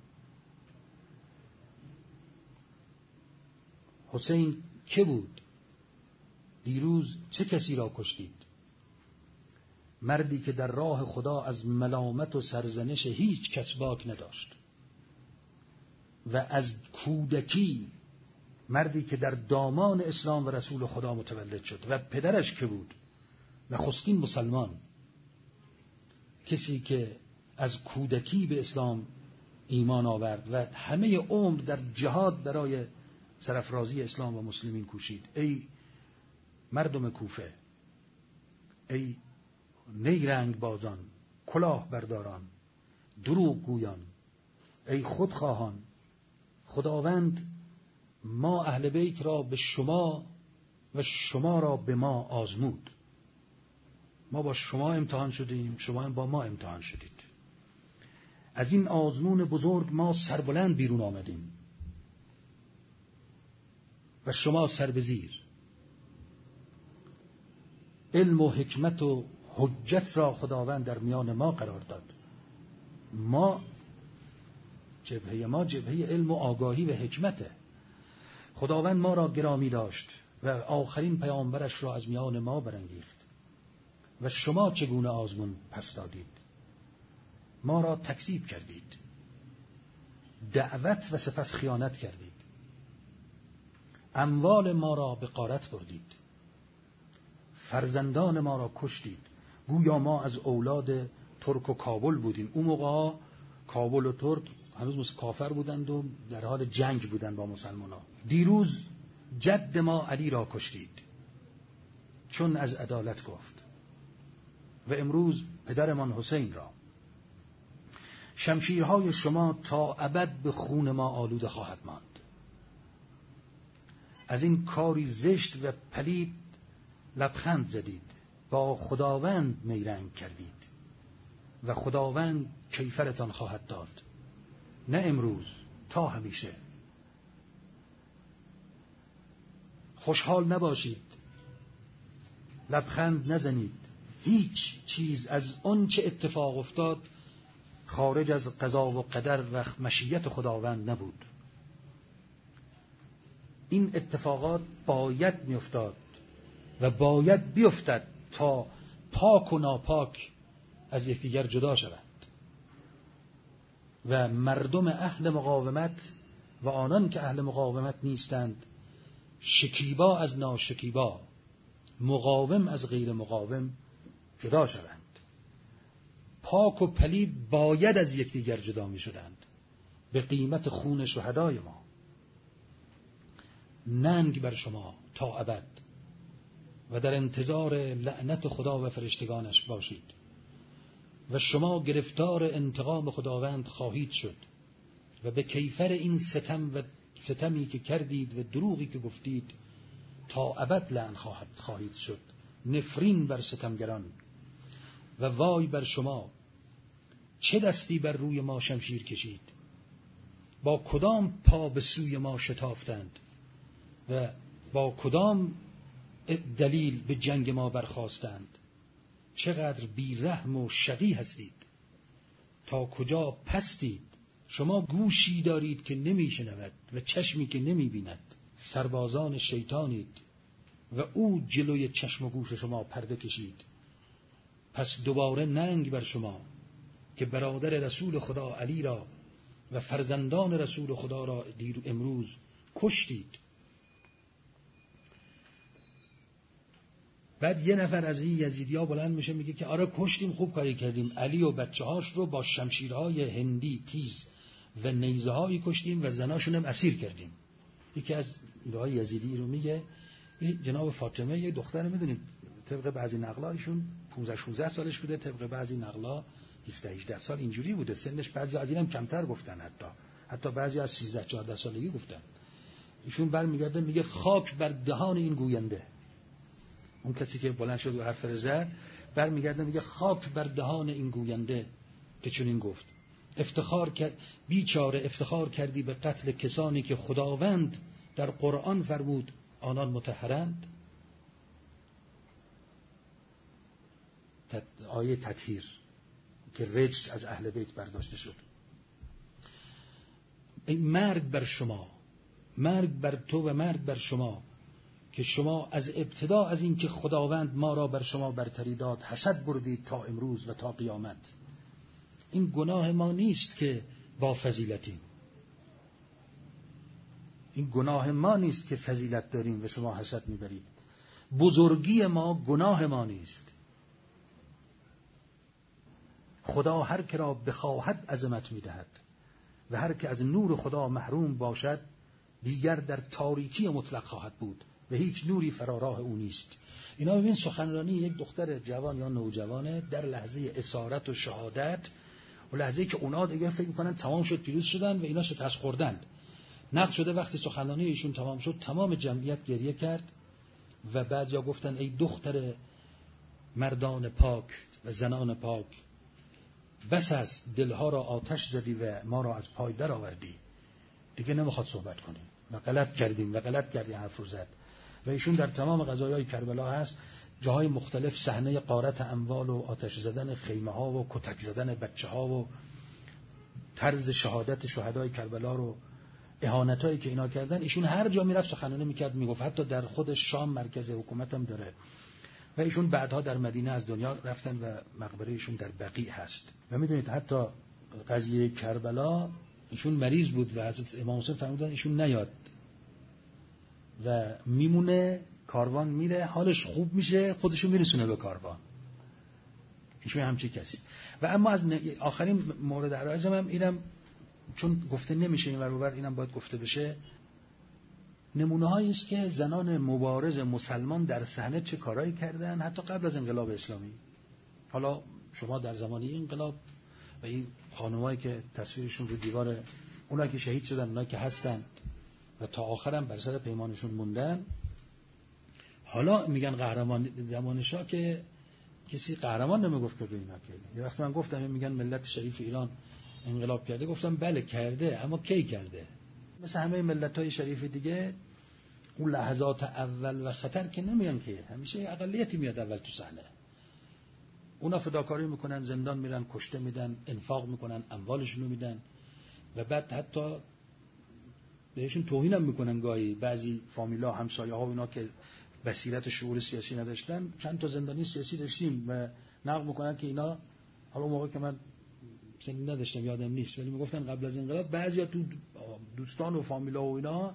حسین که بود؟ دیروز چه کسی را کشتید؟ مردی که در راه خدا از ملامت و سرزنش هیچ کس باک نداشت و از کودکی مردی که در دامان اسلام و رسول خدا متولد شد و پدرش که بود؟ نخستین مسلمان، کسی که از کودکی به اسلام ایمان آورد و همه عمر در جهاد برای سرافرازی اسلام و مسلمین کوشید. ای مردم کوفه، ای نیرنگ بازان، کلاه برداران، دروغ گویان، ای خودخواهان، خداوند ما اهل بیت را به شما و شما را به ما آزمود. ما با شما امتحان شدیم، شما هم با ما امتحان شدید. از این آزمون بزرگ ما سربلند بیرون آمدیم و شما سر به زیر. علم و حکمت و حجت را خداوند در میان ما قرار داد. ما جبهه ما جبهه علم و آگاهی و حکمته. خداوند ما را گرامی داشت و آخرین پیامبرش را از میان ما برانگیخت. و شما چگونه آزمون پس دادید؟ ما را تکذیب کردید، دعوت و سپس خیانت کردید، اموال ما را به غارت بردید، فرزندان ما را کشتید. گویا ما از اولاد ترک و کابل بودیم. اون موقع کابل و ترک هنوز کافر بودند و در حال جنگ بودند با مسلمانان. دیروز جد ما علی را کشتید چون از عدالت گفت و امروز پدرمان حسین را. شمشیرهای شما تا ابد به خون ما آلوده خواهد ماند. از این کاری زشت و پلید لبخند زدید، با خداوند نیرنگ کردید و خداوند کیفرتان خواهد داد، نه امروز، تا همیشه. خوشحال نباشید، لبخند نزنید. هیچ چیز از اون چه اتفاق افتاد خارج از قضا و قدر و مشیت خداوند نبود. این اتفاقات باید میافتاد و باید بیفتد تا پاک و ناپاک از یکدیگر جدا شوند و مردم اهل مقاومت و آنان که اهل مقاومت نیستند، شکیبا از ناشکیبا، مقاوم از غیر مقاوم جدا شوند. پاک و پلید باید از یکدیگر جدا می شدند به قیمت خون شهدای ما. ننگ بر شما تا ابد و در انتظار لعنت خدا و فرشتگانش باشید و شما گرفتار انتقام خداوند خواهید شد و به کیفر این ستم و ستمی که کردید و دروغی که گفتید تا ابد لعن خواهد خواهید شد. نفرین بر ستمگران و وای بر شما. چه دستی بر روی ما شمشیر کشید؟ با کدام پا به سوی ما شتافتند و با کدام دلیل به جنگ ما برخاستند؟ چقدر بیرحم و شقی هستید، تا کجا پستید. شما گوشی دارید که نمی شنود و چشمی که نمی بیند. سربازان شیطانید و او جلوی چشم و گوش شما پرده کشید. پس دوباره ننگ بر شما که برادر رسول خدا علی را و فرزندان رسول خدا را دیر امروز کشتید. بعد یه نفر از این یزیدی‌ها بلند میشه میگه که آره کشتیم، خوب کاری کردیم، علی و بچه‌هاش رو با شمشیرهای هندی تیز و نیزه‌هایی کشتیم و زناشون هم اسیر کردیم. یکی از ایرهای یزیدی رو میگه. این جناب فاطمه یه دختر، میدونید طبق بعضی نقلا ایشون پانزده شانزده سالش بوده، طبق بعضی نقلا هفده هجده سال اینجوری بوده سنش، بعضی از اینم کمتر گفتن، حتی حتی بعضی از سیزده چهارده سالگی گفتن. ایشون برمیگرده میگه خاک بر دهان این گوینده. اون کسی که بلند شد و حرف رو زد برمیگرده میگه خاک بر دهان این گوینده که چنین گفت. افتخار کرد بیچاره، افتخار کردی به قتل کسانی که خداوند در قرآن فرمود آنان مطهرند. آیه تطهیر که رجس از اهل بیت برداشته شد. ای مرگ بر شما، مرگ بر تو و مرگ بر شما که شما از ابتدا از این که خداوند ما را بر شما برتری داد حسد بردید تا امروز و تا قیامت. این گناه ما نیست که با فضیلتیم، این گناه ما نیست که فضیلت داریم و شما حسد میبرید. بزرگی ما گناه ما نیست. خدا هر که را بخواهد عظمت میدهد و هر که از نور خدا محروم باشد دیگر در تاریکی مطلق خواهد بود و هیچ نوری فراراه او نیست. اینا ببین سخنرانی یک دختر جوان یا نوجوانه در لحظه اسارت و شهادت و لحظه‌ای که اونا دیگه فکر می‌کنن تمام شد، پیروز شدن و اینا شکست خوردن. نقل شده وقتی سخنرانی ایشون تمام شد تمام جمعیت گریه کرد و بعد یا گفتن ای دختر مردان پاک و زنان پاک، بس است دلها را آتش زدی و ما را از پای در آوردی، دیگه نمیخواد صحبت کنیم و غلط کردیم و غلط کردیم حرف رو زد. و ایشون در تمام غزایای کربلا هست، جاهای مختلف صحنه غارت اموال و آتش زدن خیمه ها و کتک زدن بچه ها و طرز شهادت شهدای کربلا رو، اهانت هایی که اینا کردن، ایشون هر جا میرفت سخنرانی میکرد میگفت. حتی در خود شام مرکز حکومت هم داره و ایشون بعدها در مدینه از دنیا رفتن و مقبره ایشون در بقیع هست. و میدونید حتی قضیه کربلا ایشون مریض بود و حضرت امام حسین فرمودن ایشون نیاد و میمونه، کاروان میره، حالش خوب میشه، خودشو میرسونه به کاروان. ایشون همچی کسی. و اما از آخرین مورد عرضم هم اینم، چون گفته نمیشه این ور اون ور، اینم باید گفته بشه. نمونه هایی است که زنان مبارز مسلمان در صحنه چه کارایی کردن حتی قبل از انقلاب اسلامی. حالا شما در زمانی انقلاب و این خانمایی که تصویرشون رو دیوار، اونایی که شهید شدن، اونایی که هستن و تا آخرم بر سر پیمانشون موندن، حالا میگن قهرمان. زمان شاه که کسی قهرمان نمیگفت که به اینا که. یه وقت من گفتم میگن ملت شریف ایران انقلاب کرده، گفتم بله کرده، اما کی کرده؟ مثل همه ملت‌های شریف دیگه اون لحظات اول و خطر که نمیان که، همیشه اقلیتی میاد اول تو صحنه. اونا فداکاری میکنن، زندان میرن، کشته میدن، انفاق میکنن، اموالشون رو میدن و بعد حتی بهشون توهین هم میکنن. گاهی بعضی فامیلا، همسایه ها و اینا که بصیرت شعور سیاسی نداشتن، چند تا زندانی سیاسی داشتیم و نقل میکنن که اینا، حالا موقعی که من سنی نداشتم یادم نیست، ولی میگفتن قبل از انقلاب بعضیا تو دوستان و فامیلا و اینا،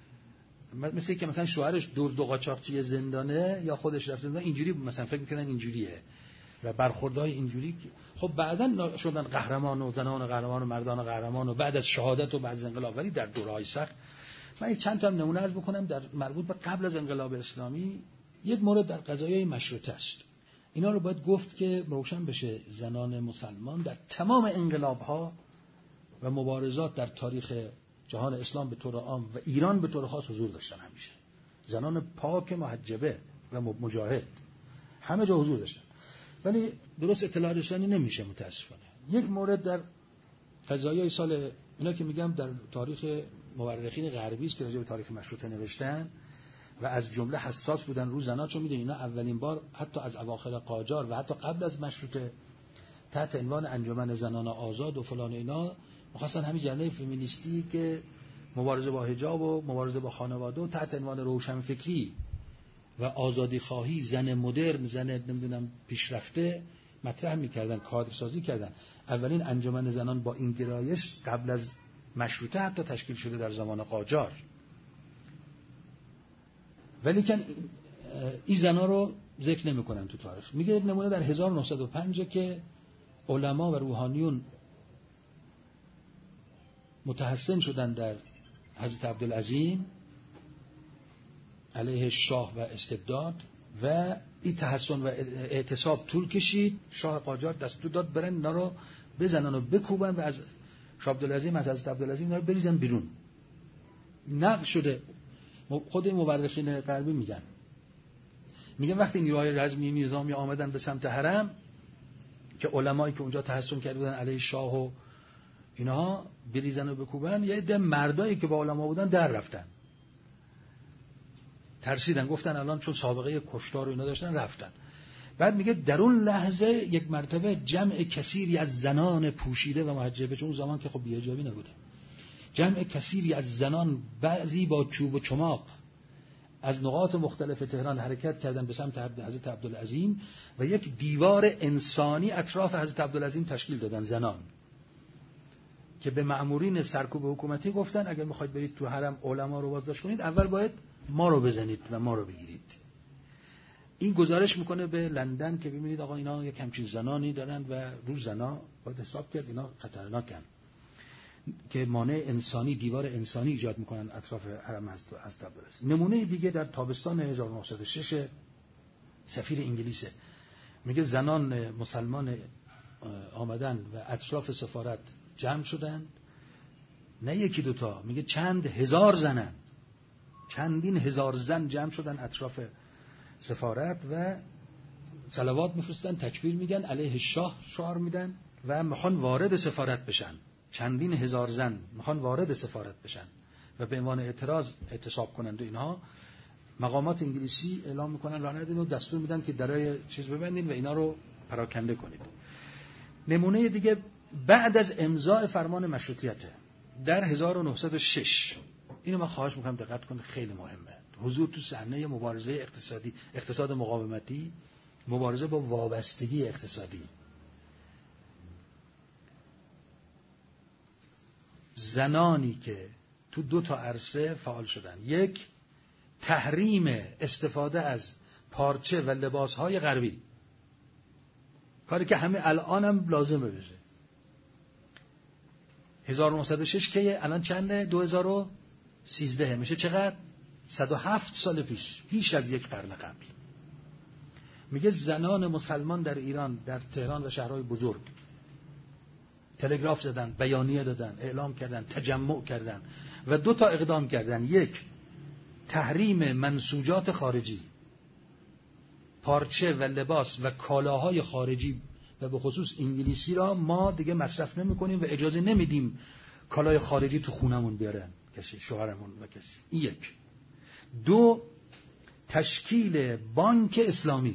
مثل که مثلا شوهرش دزد و قاچاقچی زندانه یا خودش رفته زندان، اینجوری مثلا فکر میکنن اینجوریه و برخوردهای اینجوری. خب بعدن شدن قهرمان و زنان قهرمان و مردان قهرمان و بعد از شهادت و بعد از انقلاب. ولی در دورهای سخت من چند تا نمونه عرض بکنم در مربوط به قبل از انقلاب اسلامی. یک مورد در قضایای مشروطه است. اینا رو باید گفت که روشن بشه. زنان مسلمان در تمام انقلاب‌ها و مبارزات در تاریخ جهان اسلام به طور عام و ایران به طور خاص حضور داشتن. همیشه زنان پاک محجبه و مجاهد همه جا حضور داشتن، ولی درست اطلاع رسانی نمیشه متاسفانه. یک مورد در قضایای سال، اینا که میگم در تاریخ مورخین غربی است که راجع به تاریخ مشروطه نوشتن و از جمله حساس بودن رو زنان، چون میدونید اینا اولین بار حتی از اواخر قاجار و حتی قبل از مشروطه تحت عنوان انجمن زنان آزاد و فلان اینا می‌خواستن همین جریان فمینیستی که مبارزه با حجاب و مبارزه با خانواده و تحت عنوان روشنفکری و آزادی خواهی، زن مدرن، زن نمیدونم پیشرفته مطرح می‌کردن، کادرسازی کردن. اولین انجمن زنان با این گرایش قبل از مشروطه حتی تشکیل شده در زمان قاجار. ولی که این زنا رو ذکر نمی‌کنن تو تاریخ. میگه نمونه در هزار و نهصد و پنج که علما و روحانیون متحسن شدن در حضرت عبدالعظیم علیه شاه و استبداد و این تحسن و اعتصاب طول کشید. شاه قاجار دستور داد برن اینا رو بزنن و بکوبن و از شاه عبدالعظیم از حضرت عبدالعظیم اینا رو بریزن بیرون. نقل شده، خود مورخین غربی میگن میگن وقتی نیروهای رزمی نظامی آمدن به سمت حرم که علمایی که اونجا تحسن کرده بودن علیه شاه و اینها بریزن و بکوبن، یه عده مردایی که با علما بودن در رفتن، ترسیدن، گفتن الان چون سابقه کشتار و اینا داشتن رفتن. بعد میگه در اون لحظه یک مرتبه جمع کثیری از زنان پوشیده و محجبه، چون اون زمان که خب بی‌حجابی نبوده، جمع کثیری از زنان بعضی با چوب و چماق از نقاط مختلف تهران حرکت کردن به سمت حضرت عبدالعظیم و یک دیوار انسانی اطراف حضرت عبدالعظیم تشکیل دادن زنان، که به مأمورین سرکوب حکومتی گفتن اگر میخواید برید تو حرم علما رو بازداشت کنید اول باید ما رو بزنید و ما رو بگیرید. این گزارش میکنه به لندن که ببینید آقا اینا یک همچین زنانی دارن و رو زنا باید حساب کرد، اینا خطرناکن که مانع انسانی، دیوار انسانی ایجاد میکنن اطراف حرم حضرت عبدالعظیم. نمونه دیگه در تابستان هزار و نهصد و شش سفیر انگلیسه، میگه زنان مسلمان آمدن و اطراف سفارت جمع شدن، نه یکی دوتا، میگه چند هزار زنن، چندین هزار زن جمع شدن اطراف سفارت و صلوات میفرستن، تکبیر میگن، علیه شاه شعار میدن و میخوان وارد سفارت بشن. چندین هزار زن میخوان وارد سفارت بشن و به عنوان اعتراض اعتصاب کنند و اینها. مقامات انگلیسی اعلام میکنن راه ندین و دستور میدن که درای چیز ببندین و اینا رو پراکنده کنید. نمونه دیگه بعد از امضاء فرمان مشروطیت در هزار و نهصد و شش، اینو من خواهش میکنم دقت کنید، خیلی مهمه، حضور تو صحنه مبارزه اقتصادی، اقتصاد مقاومتی، مبارزه با وابستگی اقتصادی. زنانی که تو دو تا عرصه فعال شدن، یک تحریم استفاده از پارچه و لباسهای غربی، کاری که همه الان هم لازمه بشه. هزار و نهصد و شش که الان چنده؟ دو هزار و سیزده، میشه چقدر؟ صد و هفت سال پیش، بیش از یک قرن قبل. میگه زنان مسلمان در ایران، در تهران و شهرهای بزرگ تلگراف زدن، بیانیه دادن، اعلام کردن، تجمع کردن و دو تا اقدام کردن. یک، تحریم منسوجات خارجی، پارچه و لباس و کالاهای خارجی و به خصوص انگلیسی را ما دیگه مصرف نمی کنیم و اجازه نمیدیم کالای خارجی تو خونمون بیارن کسی، شوهرمون و کسی. این یک. دو، تشکیل بانک اسلامی.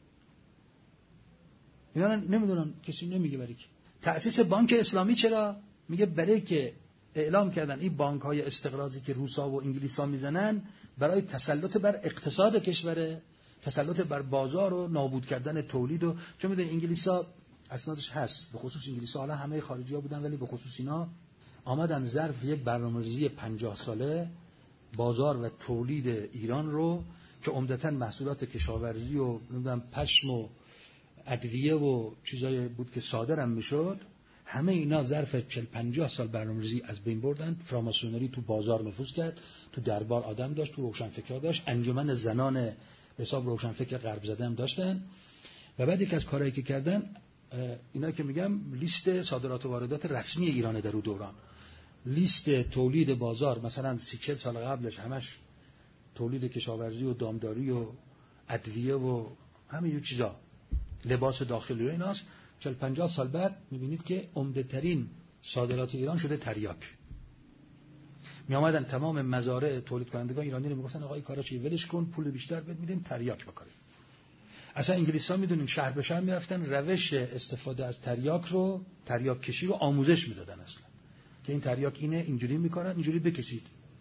اینا نمیدونن، کسی نمیگه برای کی تأسیس بانک اسلامی. چرا؟ میگه برای که اعلام کردن این بانک های استقراضی که روسا و انگلیسا میزنن برای تسلط بر اقتصاد کشوره، تسلط بر بازار و نابود کردن تولید. و چون میدونی انگلیسا اسنادش هست، به خصوص انگلیسا، حالا همه خارجی‌ها بودن ولی به خصوص اینا آمدن ظرف یک برنامه‌ریزی پنجاه ساله بازار و تولید ایران رو که عمدتاً محصولات کشاورزی و نمیدونم پشم و ادویه و چیزایی بود که صادر هم میشد، همه اینا ظرف چهل پنجاه سال برنامه‌ریزی از بین بردن. فراماسونری تو بازار نفوذ کرد، تو دربار آدم داشت، تو روشنفکرها داشت، انجمن زنان به حساب روشنفکر غرب زده هم داشتن. و بعد یک از کارهایی که کردن، اینا که میگم لیست صادرات و واردات رسمی ایران در اون دوران، لیست تولید بازار، مثلا سی چهل سال قبلش همش تولید کشاورزی و دامداری و ادویه و همین چیزا، لباس داخلی و ایناست. چهل پنجاه سال بعد میبینید که عمده ترین صادرات ایران شده تریاک. می آمدن تمام مزارع تولید کنندگان ایرانی رو میگفتن آقا این کارا چیه، ولش کن، پول بیشتر بهت میدیم، تریاک بکارید. اصلا انگلیس‌ها میدونین شهر به شهر میرفتن روش استفاده از تریاک رو، تریاک کشی رو آموزش میدادن اصلا، که این تریاک اینه، اینجوری میکنن، اینجوری بکشید.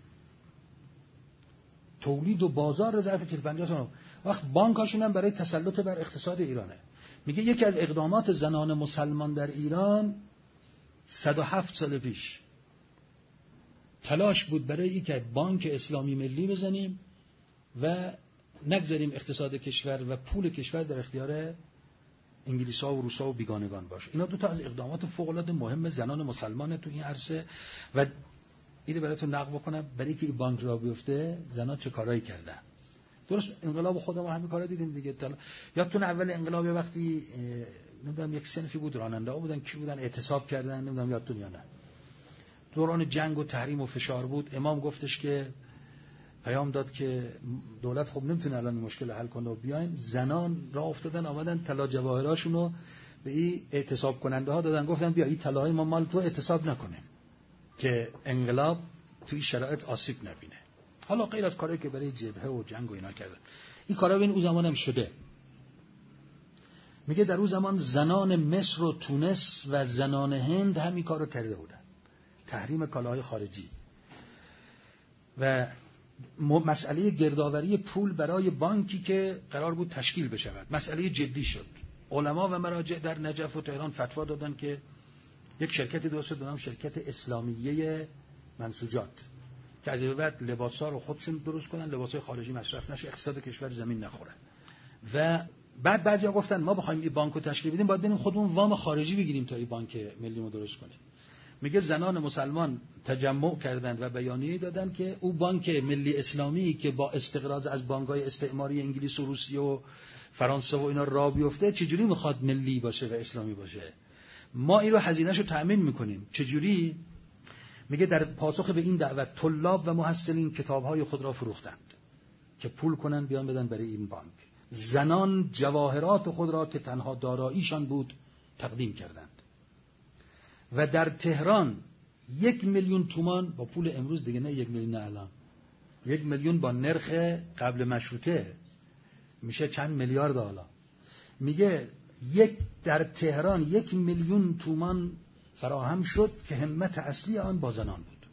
تولید و بازار رو ظرف چهل پنجاه سال. وقت بانکاشون هم برای تسلط بر اقتصاد ایرانه. میگه یکی از اقدامات زنان مسلمان در ایران صد و هفت سال پیش تلاش بود برای اینکه بانک اسلامی ملی بزنیم و نگذاریم اقتصاد کشور و پول کشور در اختیار انگلیس‌ها و روس‌ها و بیگانگان باشه. اینا دو تا از اقدامات فوق‌العاده مهم زنان مسلمان تو این عرصه. و اینو براتون نقل بکنم، برای که این بانک را بیفته زنان چه کارایی کردن. درست انقلاب خودمون همین کارا دیدیم دیگه. یادتون اول انقلاب وقتی نمیدونم یک صنفی بود راننده‌ها بودن، کی بودن، اعتصاب کردن، نمیدونم یادتون یا نه. دوران جنگ و تحریم و فشار بود. امام گفتش که پیام داد که دولت خب نمیتونه الان این مشکل حل کنه و بیاین. زنان راه افتادن، آمدن طلا جواهراشونو به این اعتصاب کننده ها دادن، گفتن بیا این طلاهای ما مال تو اعتصاب نکنه که انقلاب توی شرایط آسیب نبینه. حالا غیر از کاری که برای جبهه و جنگ و اینا کردن، این کارا ببین اون زمان هم شده. میگه در اون زمان زنان مصر و تونس و زنان هند همین کارو کرده بودن، تحریم کالاهای خارجی. و مسئله گردآوری پول برای بانکی که قرار بود تشکیل بشود مسئله جدی شد. علما و مراجع در نجف و تهران فتوا دادن که یک شرکتی درست شد به نام شرکت اسلامیه منسوجات که از این بعد لباسا رو خودشون درست کنن، لباسای خارجی مصرف نشه، اقتصاد کشور زمین نخوره. و بعد بعضیا گفتن ما بخوایم این بانکو تشکیل بدیم باید بریم خودمون وام خارجی بگیریم تا این بانک ملی رو درست کنیم. میگه زنان مسلمان تجمع کردند و بیانیه دادن که او بانک ملی اسلامی که با استقراض از بانک‌های استعماری انگلیس و روسیه و فرانسه و اینا راه بیفته چجوری میخواد ملی باشه و اسلامی باشه، ما این رو هزینه‌شو تأمین میکنیم. چجوری؟ میگه در پاسخ به این دعوت طلاب و محصلین کتاب‌های خود را فروختند که پول کنن بیان بدن برای این بانک. زنان جواهرات خود را که تنها داراییشان بود تقدیم کردند. و در تهران یک میلیون تومان با پول امروز دیگه، نه یک میلیون الان، یک میلیون با نرخ قبل مشروطه میشه چند میلیارد حالا. میگه یک در تهران یک میلیون تومان فراهم شد که همت اصلی آن با زنان بود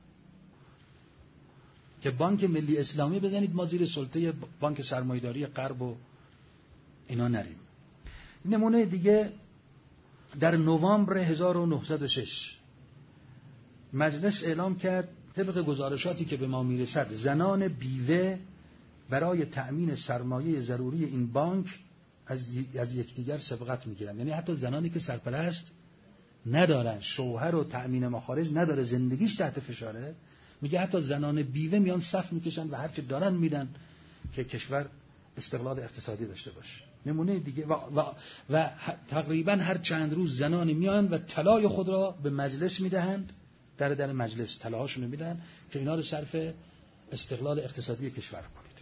که بانک ملی اسلامی بزنید ما زیر سلطه بانک سرمایه‌داری غرب و اینا نریم. نمونه دیگه در نوامبر هزار و نهصد و شش مجلس اعلام کرد طبق گزارشاتی که به ما میرسد زنان بیوه برای تأمین سرمایه ضروری این بانک از از یکدیگر سبقت میگیرن. یعنی حتی زنانی که سرپرست ندارن، شوهر و تأمین مخارج نداره، زندگیش تحت فشاره، میگه حتی زنان بیوه میان صف میکشن و هر چه دارن میدن که کشور استقلال اقتصادی داشته باشه. نمونه دیگه و, و, و تقریبا هر چند روز زنانی میان و طلای خود را به مجلس میدهند، در در مجلس طلاهاشون میدن که اینا رو صرف استقلال اقتصادی کشور کنید.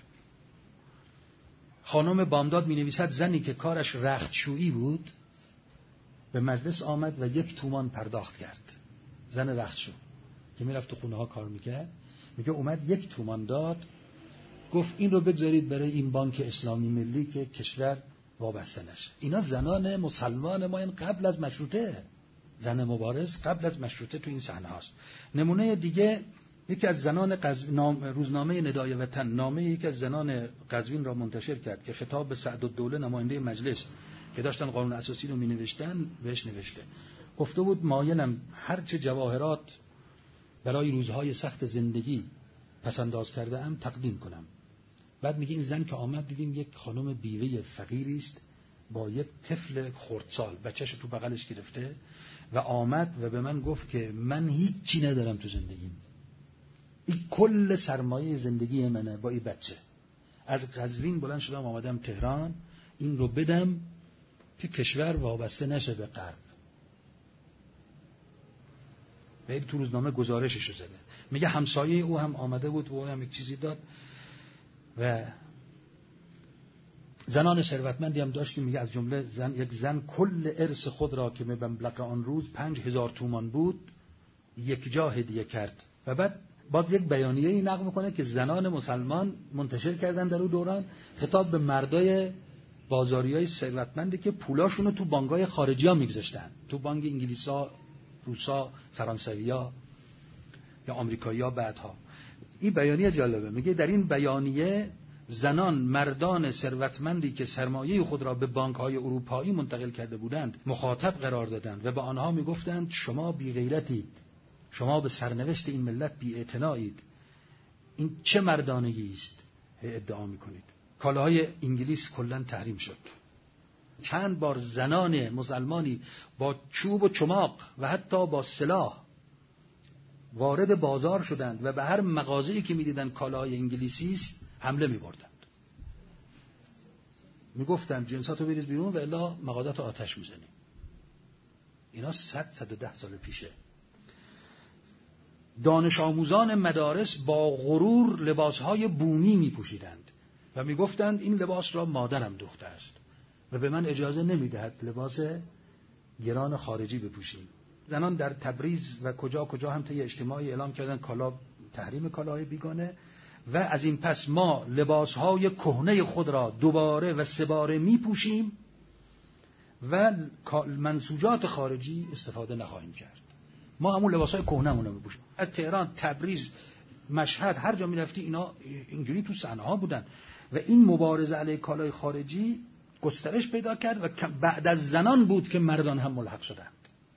خانم بامداد می نویسد زنی که کارش رختشویی بود به مجلس آمد و یک تومان پرداخت کرد. زن رختشو که میرفت تو خونه ها کار میکرد، میگه اومد یک تومان داد، گفت این رو بگذارید برای این بانک اسلامی ملی که کشور وابسته نشه. اینا زنان مسلمان ما این قبل از مشروطه، زن مبارز قبل از مشروطه تو این صحنه هاست. نمونه دیگه یکی از زنان قزوین، روزنامه ندای وطن نامه یکی از زنان قزوین را منتشر کرد که خطاب به سعدالدوله نماینده مجلس که داشتن قانون اساسی رو می نوشتن بهش نوشته، گفته بود مایلم هر چه جواهرات برای روزهای سخت زندگی پسنداز کرده ام تقدیم کنم. بعد میگه این زن که آمد دیدیم یک خانم بیوه فقیری است با یک طفل خردسال بچه‌شو تو بغلش گرفته و آمد و به من گفت که من هیچی ندارم تو زندگیم، این کل سرمایه زندگی منه با این بچه. از قزوین بلند شدم آمدم تهران این رو بدم که کشور وابسته نشه به غرب. و تو روزنامه گزارشش زده. میگه همسایه او هم آمده بود و او هم یک چیزی داد. و زنان ثروتمندی هم داشتیم، میگه از جمله زن یک زن کل ارث خود را که مبلغ آن روز پنج هزار تومان بود یک جا هدیه کرد. و بعد باز یک بیانیه ای نقل میکنه که زنان مسلمان منتشر کردن در اون دوران خطاب به مردای بازاریای ثروتمندی که پولاشونو تو بانک‌های خارجی‌ها میگذاشتن، تو بانک انگلیسا، روسا، فرانسویا یا آمریکایی‌ها. بعدها این بیانیه جالبه، میگه در این بیانیه زنان مردان ثروتمندی که سرمایه خود را به بانک‌های اروپایی منتقل کرده بودند مخاطب قرار دادند و به آنها میگفتند شما بی غیرتید، شما به سرنوشت این ملت بی اعتنایید، این چه مردانگی است ادعا میکنید. کالاهای انگلیس کلاً تحریم شد. چند بار زنان مسلمانی با چوب و چماق و حتی با سلاح وارد بازار شدند و به هر مغازه‌ای که می‌دیدن کالاهای انگلیسی است حمله می‌بردند. میگفتن جنساتو بریز بیرون و الا مغازه‌تو آتش می‌زنیم. اینا صد صد و ده سال پیشه. دانش آموزان مدارس با غرور لباسهای بومی می‌پوشیدند و میگفتند این لباس را مادرم دوخته است و به من اجازه نمی‌دهد لباس گران خارجی بپوشیم. زنان در تبریز و کجا کجا هم طی اجتماعی اعلام کردن کالا تحریم کالاهای بیگانه و از این پس ما لباسهای کهنه خود را دوباره و سه باره می‌پوشیم و منسوجات خارجی استفاده نخواهیم کرد. ما همون لباسهای کهنه‌مون رو می‌پوشیم. از تهران، تبریز، مشهد هر جا می‌رفتی اینا اینجوری تو صحنه‌ها بودن و این مبارزه علیه کالای خارجی گسترش پیدا کرد و بعد از زنان بود که مردان هم ملحق شدند.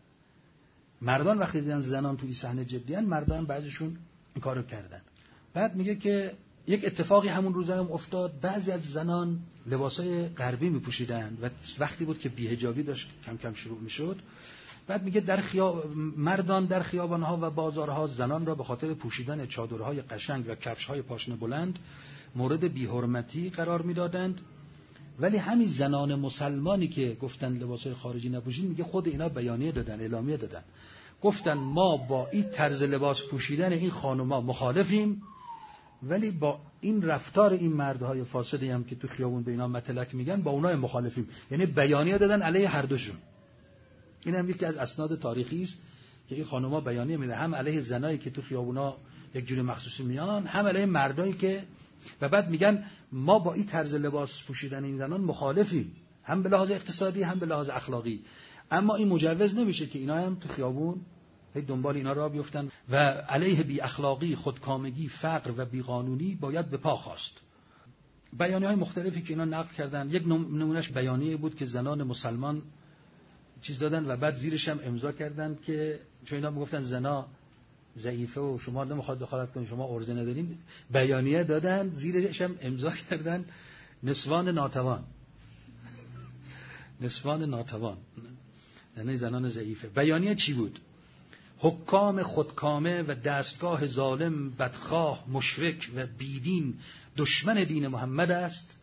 مردان وقتی دیدن زنان توی صحنه جدی ان، مردان بعضیشون این کارو کردن. بعد میگه که یک اتفاقی همون روزا هم افتاد، بعضی از زنان لباسای غربی میپوشیدن و وقتی بود که بی‌حجابی داشت کم کم شروع میشد. بعد میگه در خیاب مردان در خیابانها و بازارها زنان را به خاطر پوشیدن چادرهای قشنگ و کفش‌های پاشنه بلند مورد بی‌حرمتی قرار میدادند، ولی همین زنان مسلمانی که گفتن لباسای خارجی نپوشید، میگه خود اینا بیانیه دادن، اعلامیه دادن، گفتن ما با این طرز لباس پوشیدن این خانوما مخالفیم، ولی با این رفتار این مردهای فاسدی هم که تو خیابون به اینا متلک میگن با اونها مخالفیم. یعنی بیانیه دادن علیه هر دوشون. این هم یکی از اسناد تاریخی است که این خانوما بیانیه میده، هم علیه زنایی که تو خیابونا یک جور مخصوصی میان، هم علیه مردایی که، و بعد میگن ما با این طرز لباس پوشیدن این زنان مخالفیم، هم به لحاظ اقتصادی هم به لحاظ اخلاقی، اما این مجوز نمیشه که اینا هم تو خیابون هی دنبال اینا را بیفتن و علیه بی اخلاقی، خودکامگی، فقر و بیقانونی باید به پا خواست. بیانیه‌های مختلفی که اینا نقل کردن، یک نمونهش بیانیه بود که زنان مسلمان چیز دادن و بعد زیرش هم امضا کردن که چون اینا میگفتن زنا ضعیفه و شما نمیخواد دخالت کنید، شما عرضه ندارین، بیانیه دادن زیرش هم امضا کردن نسوان ناتوان، نسوان ناتوان، یعنی زنان ضعیفه. بیانیه چی بود؟ حکام خودکامه و دستگاه ظالم، بدخواه، مشرک و بیدین دشمن دین محمد است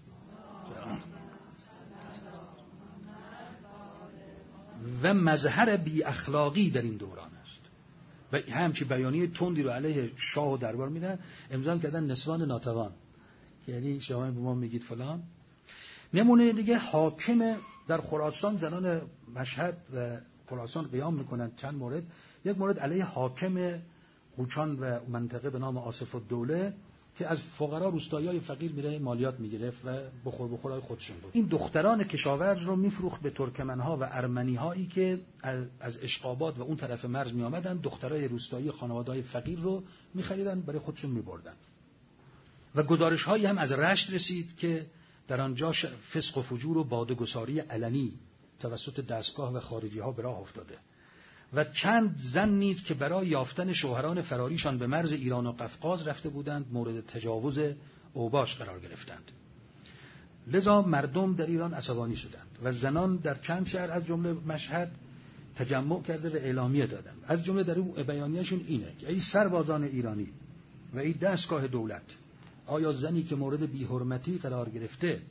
و مظهر بی اخلاقی در این دوران است. و همچی بیانیه تندی رو علیه شاه و دربار میدن، امضا کردن نسوان ناتوان، که یعنی شما به ما میگید فلان. نمونه دیگه حاکم در خراسان، زنان مشهد و خراسان قیام میکنن چند مورد. یک مورد علیه حاکم قوچان و منطقه به نام آصف الدوله که از فقرا روستایی‌های فقیر میره مالیات میگرفت و بخور بخورای خودشون بود. این دختران کشاورز رو میفروخت به ترکمنها و ارمنی‌هایی که از اشقابات و اون طرف مرز میآمدن، دخترای روستایی خانواده‌های فقیر رو می‌خریدن برای خودشون می‌بردن. و گزارش‌هایی هم از رشت رسید که در آنجا فسق و فجور و باده‌گساری علنی توسط دستگاه و خارجی‌ها به راه افتاده و چند زن نیز که برای یافتن شوهران فراریشان به مرز ایران و قفقاز رفته بودند مورد تجاوز اوباش قرار گرفتند. لذا مردم در ایران عصبانی شدند و زنان در چند شهر از جمله مشهد تجمع کرده و اعلامیه دادند. از جمله در اون بیانیه‌شون اینه که ای سربازان ایرانی و ای دستگاه دولت، آیا زنی که مورد بی‌حرمتی قرار گرفته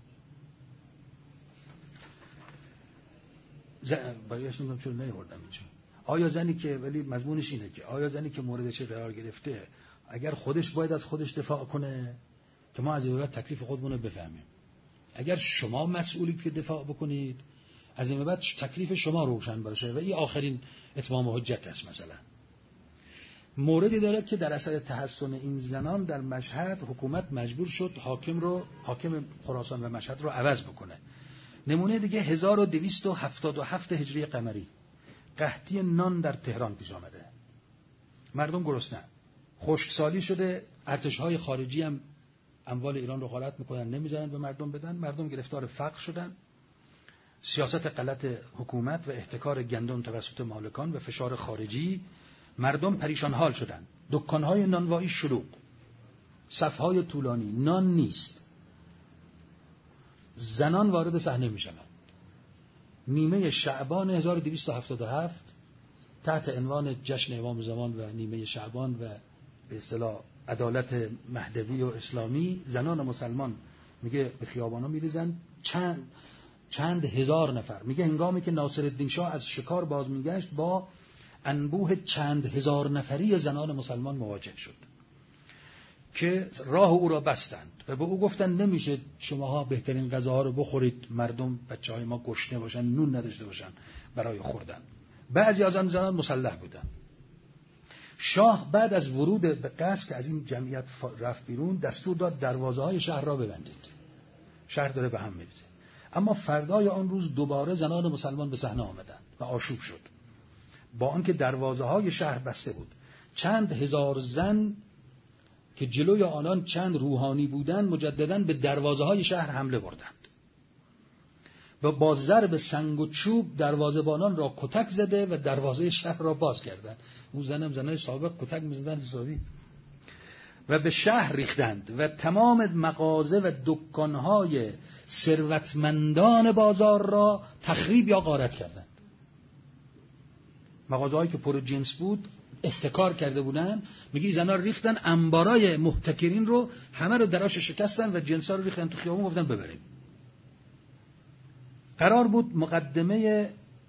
زن... برایش نمیدونم چرا نیاوردم اینجا. آیا زنی که، ولی مضمونش اینه که آیا زنی که مورد چه قرار گرفته اگر خودش باید از خودش دفاع کنه که ما از این بعد تکلیف خودمون رو بفهمیم، اگر شما مسئولید که دفاع بکنید از این بعد تکلیف شما روشن باشه و این آخرین اتمام حجت است. مثلا موردی داره که در اثر تحسن این زنان در مشهد حکومت مجبور شد حاکم رو حاکم خراسان و مشهد رو عوض بکنه. نمونه دیگه هزار و دویست و هفتاد و هفت هجری قمری قحطی نان در تهران پیش آمده، مردم گرسنه، خشکسالی شده، ارتش‌های خارجی هم اموال ایران رو غارت میکنن، نمیذارن به مردم بدن، مردم گرفتار فقر شدن، سیاست غلط حکومت و احتکار گندم توسط مالکان و فشار خارجی، مردم پریشان حال شدن، دکان‌های نانوایی شلوغ، صف‌های طولانی، نان نیست، زنان وارد صحنه میشن. نیمه شعبان هزار و دویست و هفتاد و هفت تحت عنوان جشن امام زمان و نیمه شعبان و به اصطلاح عدالت مهدوی و اسلامی، زنان مسلمان میگه به خیابانا میریزن، چند چند هزار نفر. میگه هنگامی که ناصرالدین شاه از شکار باز میگشت با انبوه چند هزار نفری زنان مسلمان مواجه شد که راه او را بستند و به او گفتند نمیشه شماها بهترین غذاها رو بخورید، مردم بچهای ما گشنه باشن، نون نداشته باشن برای خوردن. بعضی از آن زنان مسلح بودند. شاه بعد از ورود به قصر که از این جمعیت رفت بیرون، دستور داد دروازه های شهر را ببندید، شهر داره به هم میریزه. اما فردای آن روز دوباره زنان مسلمان به صحنه آمدند و آشوب شد، با آنکه دروازه های شهر بسته بود. چند هزار زن که جلوی آنان چند روحانی بودند مجدداً به دروازه های شهر حمله بردند و با ضرب سنگ و چوب دروازه‌بانان را کتک زده و دروازه شهر را باز کردند. اون زنم زنای سابق کتک می‌زدن حسابی و به شهر ریختند و تمام مغازه و دکان‌های ثروتمندان بازار را تخریب یا غارت کردند. مغازه‌هایی که پر جنس بود احتکار کرده بودن، میگی زنا ریختن انبارای محتکرین رو همه رو دراش شکستن و جنسا رو ریختن تو خیابون، گفتن ببریم. قرار بود مقدمه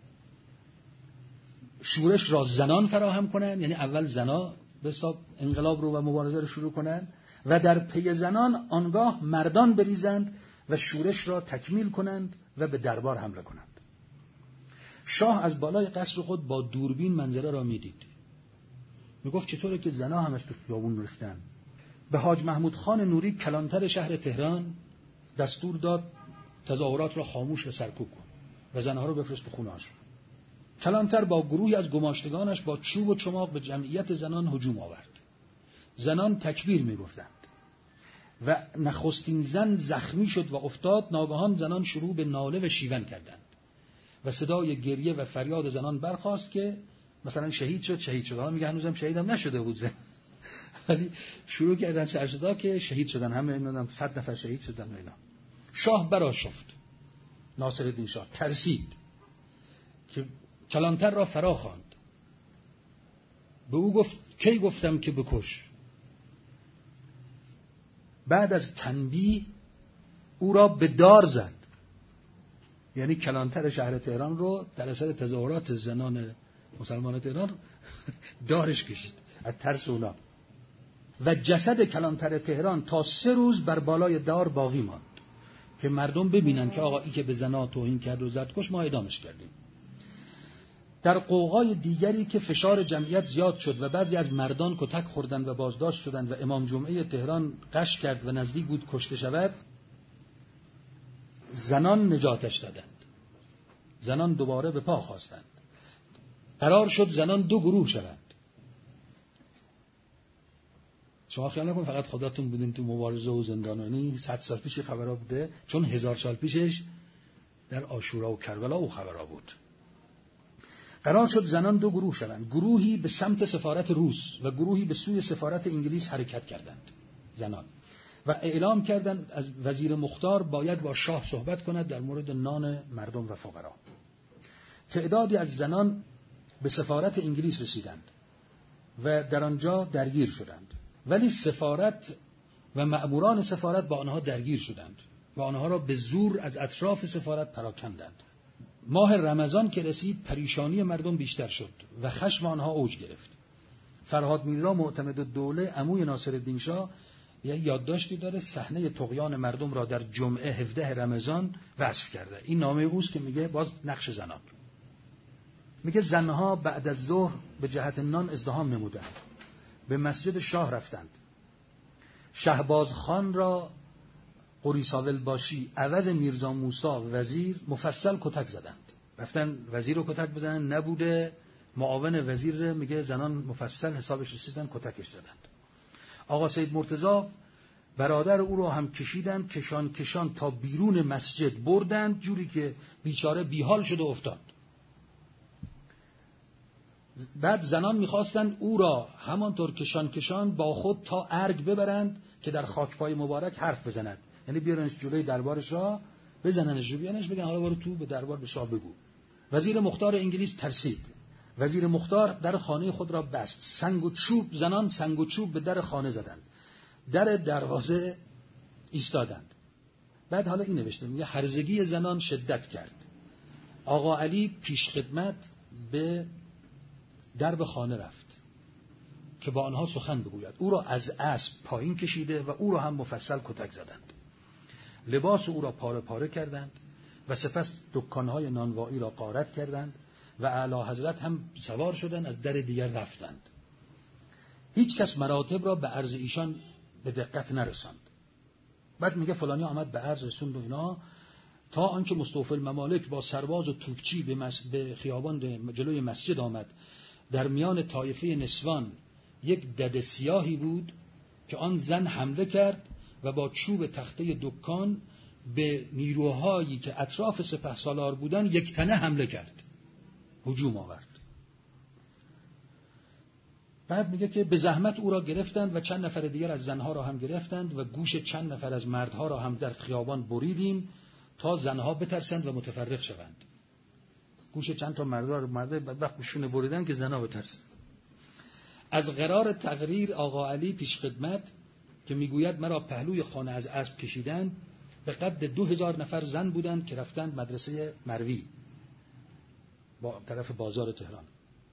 شورش را زنان فراهم کنن، یعنی اول زنا به حساب انقلاب رو و مبارزه رو شروع کنن و در پی زنان آنگاه مردان بریزند و شورش را تکمیل کنند و به دربار حمله کنند. شاه از بالای قصر خود با دوربین منظره را میدید. میگفت چطوره که زنا همش تو خیابون ریختن. به حاج محمود خان نوری کلانتر شهر تهران دستور داد تظاهرات را خاموش و سرکوب کن و زنها رو بفرست تو خونه‌هاشون. کلانتر با گروهی از گماشتگانش با چوب و چماق به جمعیت زنان هجوم آورد. زنان تکبیر میگفتند و نخستین زن زخمی شد و افتاد. ناگهان زنان شروع به ناله و شیون کردند و صدای گریه و فریاد زنان برخاست که مثلا شهید شد شهید شد. حالا میگه هنوزم شهیدم نشده بود زن، ولی شروع کردن سر صدا که شهید شدن، همه اینا صد نفر شهید شدن و اینا. شاه برآشفت، ناصرالدین شاه ترسید که کلانتر را فرا خواند. به او گفت کی گفتم که بکش. بعد از تنبیه او را به دار زد، یعنی کلانتر شهر تهران رو در اثر تظاهرات زنان مسلمان تهران دارش کشید از ترس اونا و جسد کلانتر تهران تا سه روز بر بالای دار باقی ماند که مردم ببینن که آقا ای که به زنا توهین کرد و زد کش ما اعدامش کردیم. در قوقای دیگری که فشار جمعیت زیاد شد و بعضی از مردان کتک خوردند و بازداشت شدند و امام جمعه تهران غش کرد و نزدیک بود کشته شود، زنان نجاتش دادند. زنان دوباره به پا خواستند. قرار شد زنان دو گروه شوند. شما خیال نکن فقط خداتون بودین تو مبارزه و زندانانی. صد سال پیش خبرها بوده، چون هزار سال پیشش در عاشورا و کربلا و خبرها بود. قرار شد زنان دو گروه شوند. گروهی به سمت سفارت روس و گروهی به سوی سفارت انگلیس حرکت کردند زنان و اعلام کردند از وزیر مختار باید با شاه صحبت کند در مورد نان مردم و فقرا. تعدادی از زنان به سفارت انگلیس رسیدند و در آنجا درگیر شدند، ولی سفارت و مأموران سفارت با آنها درگیر شدند و آنها را به زور از اطراف سفارت پراکندند. ماه رمضان که رسید پریشانی مردم بیشتر شد و خشم آنها اوج گرفت. فرهاد میرزا معتمدالدوله عموی ناصرالدین شاه یه یادداشتی داره صحنه طغیان مردم را در جمعه هفدهم رمضان وصف کرده. این نامه اوست که میگه باز نقش زنان. میگه زنها بعد از ظهر به جهت نان ازدحام نمودند، به مسجد شاه رفتند. شهباز خان را قریساول باشی عوض میرزا موسی وزیر مفصل کتک زدند. رفتن وزیر رو کتک بزنن، نبوده معاون وزیر، میگه زنان مفصل حسابش رسیدن کتکش زدند. آقا سید مرتضی برادر او رو هم کشیدند، کشان کشان تا بیرون مسجد بردند، جوری که بیچاره بیحال شد و افتاد. بعد زنان میخواستند او را همانطور کشان کشان با خود تا ارگ ببرند که در خاکپای مبارک حرف بزند، یعنی بیارنش جلوی دربار شاه بزننش رو بیانش بگن حالا برو تو به دربار به شاه بگو. وزیر مختار انگلیس ترسید. وزیر مختار در خانه خود را بست. سنگ و چوب زنان سنگ و چوب به در خانه زدند. در دروازه ایستادند. بعد حالا این نوشته میگه هرزگی زنان شدت کرد. آقا علی پیش خدمت به درب خانه رفت که با آنها سخن بگوید. او را از اسب پایین کشیده و او را هم مفصل کتک زدند. لباس او را پاره پاره کردند و سپس دکانهای نانوایی را غارت کردند و اعلی حضرت هم سوار شدند از در دیگر رفتند. هیچ کس مراتب را به عرض ایشان به دقت نرساند. بعد میگه فلانی آمد به عرض رسوند و اینا، تا آنکه مستوفی الممالک با سرباز و توپچی به, مس... به خیابان جلوی مسجد آمد. در میان طایفه نسوان یک دد سیاهی بود که آن زن حمله کرد و با چوب تخته دکان به نیروهایی که اطراف سپهسالار بودند یک تنه حمله کرد، هجوم آورد. بعد میگه که به زحمت او را گرفتند و چند نفر دیگر از زنها را هم گرفتند و گوش چند نفر از مردها را هم در خیابان بریدیم تا زنها بترسند و متفرق شوند. گوش چند تا مردا رو مرده بدبخت گوشونه بریدن که زنها بترسند. از قرار تقریر آقا علی پیش خدمت که میگوید مرا پهلوی خانه از اسب کشیدند، به قد دو هزار نفر زن بودند که رفتند مدرسه مروی با طرف بازار تهران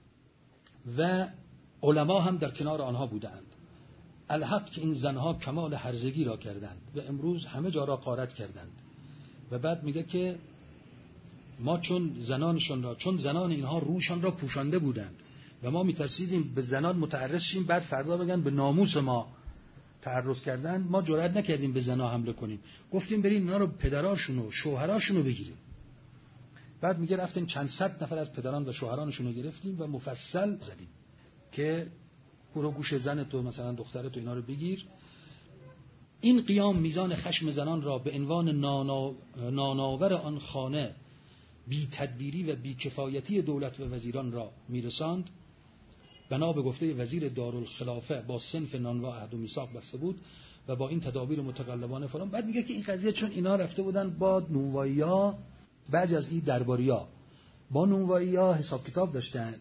و علما هم در کنار آنها بودند. الحق که این زنها کمال هرزگی را کردند و امروز همه جا را غارت کردند. و بعد میگه که ما چون زنانشون را چون زنان اینها روشان را پوشانده بودند و ما میترسیدیم به زنان متعرض شیم بعد فردا بگن به ناموس ما تعرض کردن، ما جرئت نکردیم به زنا حمله کنیم، گفتیم بریم اینا رو پدراشون و شوهراشون رو بگیریم. بعد میگه رفتیم چند صد نفر از پدران و شوهرانشون رو گرفتیم و مفصل زدیم که برو گوش زن تو مثلا دختر تو اینا رو بگیر. این قیام میزان خشم زنان را به عنوان نانا... ناناور آن خانه بی تدبیری و بی کفایتی دولت و وزیران را میرساند. بنا به گفته وزیر دارالخلافه با صنف نانوا عهد و میثاق بسته بود و با این تدابیر متقلبانه فلان. بعد میگه که این قضیه چون اینا رفته بودن با نونوایی‌ها، بعضی از این درباری‌ها با نونوایی‌ها حساب کتاب داشتن،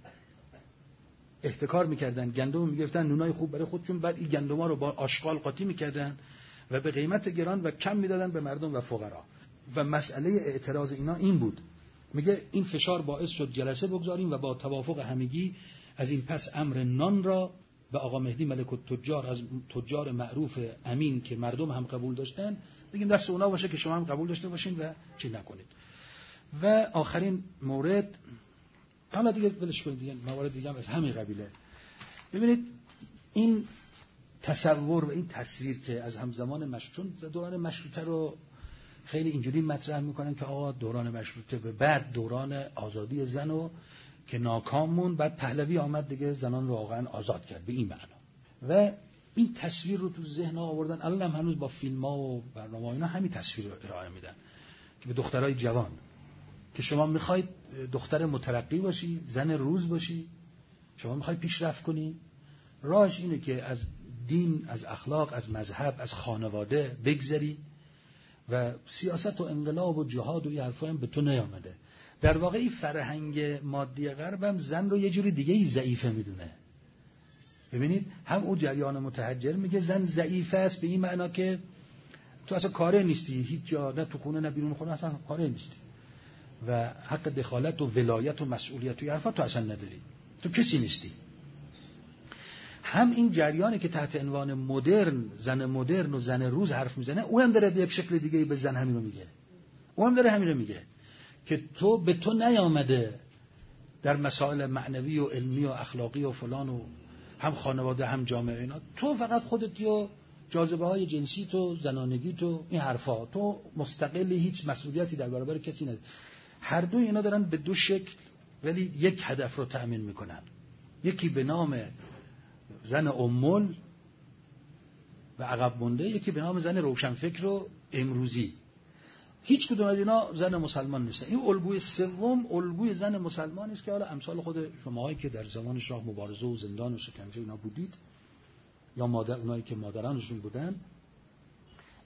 احتکار میکردن، گندم میگرفتن، نونای خوب برای خودشون، بعد این گندم‌ها رو با آشغال قاطی میکردن و به قیمت گران و کم میدادن به مردم و فقرا. و مسئله اعتراض اینا این بود. میگه این فشار باعث شد جلسه بگذاریم و با توافق همگی از این پس امر نان را به آقا مهدی ملک التجار از تجار معروف امین که مردم هم قبول داشتن بگیم دست اونا باشه که شما هم قبول داشته باشین و چی نکنید. و آخرین مورد، حالا دیگه ولش کنید، دیگه موارد دیگه هم از همین قبیله. ببینید این تصور و این تصویر که از همزمان مشروطه، دوران مشروطه رو خیلی اینجوری مطرح میکنن که آقا دوران مشروطه به بعد دوران آزادی زن و که ناکام موند، بعد پهلوی آمد دیگه زنان رو واقعا آزاد کرد به این معنا. و این تصویر رو تو ذهن ها آوردن. الان هم هنوز با فیلم ها و برنامه ها اینا همین تصویر رو ارائه میدن که به دخترای جوان که شما میخواید دختر مترقی باشی، زن روز باشی، شما میخواید پیشرفت کنی، راهش اینه که از دین، از اخلاق، از مذهب، از خانواده بگذری و سیاست و انقلاب و جهاد و این حرفا هم به تو نیامده. در واقع این فرهنگ مادی غرب هم زن رو یه جوری دیگه ای ضعیفه میدونه. ببینید هم اون جریان متحجر میگه زن ضعیفه است به این معنا که تو اصلا کاره نیستی، هیچ جا، نه تو خونه نه بیرون خونه اصلا کاره نیستی و حق دخالت و ولایت و مسئولیت و حرفا تو اصلا نداری، تو کسی نیستی. هم این جریانی که تحت عنوان مدرن، زن مدرن و زن روز حرف میزنه، اونم داره به یک شکل دیگه به زن همین رو میگه. اونم داره همین رو میگه که تو به تو نیامده در مسائل معنوی و علمی و اخلاقی و فلان و هم خانواده هم جامعه اینا، تو فقط خودت و جاذبه های جنسی تو، زنانگی تو، این حرفا، تو مستقلی، هیچ مسئولیتی در برابر کسی نداری. هر دو اینا دارن به دو شکل ولی یک هدف رو تأمین میکنن. یکی به نام زن امول و عقب مونده، یکی به نام زن روشنفکر و امروزی. هیچ کدوم از اینا زن مسلمان نیست. این الگوی سوم الگوی زن مسلمانی است که حالا امثال خود شماهایی که در زمان شاه مبارزه و زندان و شکنجه اینا بودید یا مادر اونایی که مادرانشون بودن،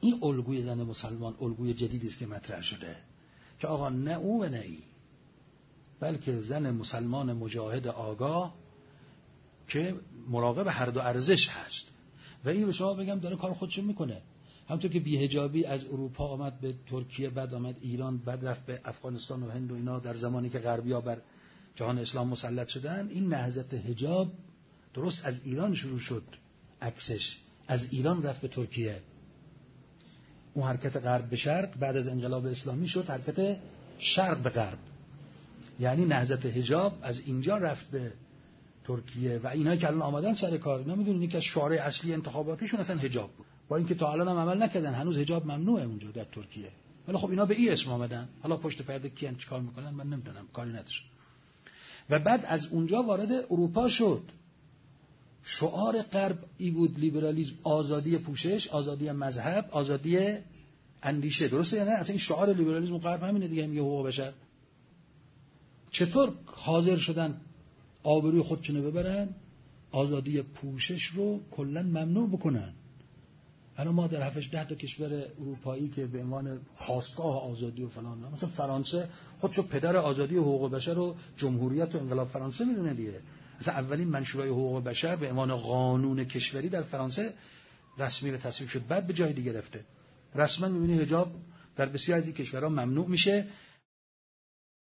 این الگوی زن مسلمان الگوی جدیدی است که مطرح شده که آقا نه او و نه ای، بلکه زن مسلمان مجاهد آگاه که مراقب هر دو ارزش هست. و این به شما بگم داره کار خودشو میکنه. همونطور که بی‌حجابی از اروپا آمد به ترکیه، بعد آمد ایران، بعد رفت به افغانستان و هند و اینا، در زمانی که غربی‌ها بر جهان اسلام مسلط شدن، این نهضت حجاب درست از ایران شروع شد، عکسش از ایران رفت به ترکیه. اون حرکت غرب به شرق بعد از انقلاب اسلامی شد حرکت شرق به غرب، یعنی نهضت حجاب از اینجا رفت به ترکیه. و اینا که الان آمدن سر کار، اینا میدونید که از شعار اصلی انتخاباتیشون اصلا حجاب بود، با اینکه تا الان هم عمل نکردن، هنوز حجاب ممنوعه اونجا در ترکیه. ولی خب اینا به این اسم آمدن، حالا پشت پرده کیان چیکار میکنن من نمیدونم، کاری ندارم. و بعد از اونجا وارد اروپا شد. شعار غرب ای بود، لیبرالیسم، آزادی پوشش، آزادی مذهب، آزادی اندیشه. درسته یا نه؟ اصلا این شعار لیبرالیسم غرب همینه دیگه، میگه حقوق بشر. چطور حاضر شدن آبروی خودشونو ببرن، آزادی پوشش رو کلا ممنوع بکنن؟ الان ما در هفتش ده تا کشور اروپایی که به عنوان خواستگاه آزادی و فلان، مثلا فرانسه خودشو پدر آزادی و حقوق بشر و جمهوریت و انقلاب فرانسه میدونه دیگه. مثلا اولین منشورای حقوق بشر به عنوان قانون کشوری در فرانسه رسمی و تصویب شد، بعد به جای دیگه رفته. رسما می‌بینی حجاب در بسیاری از این کشورها ممنوع میشه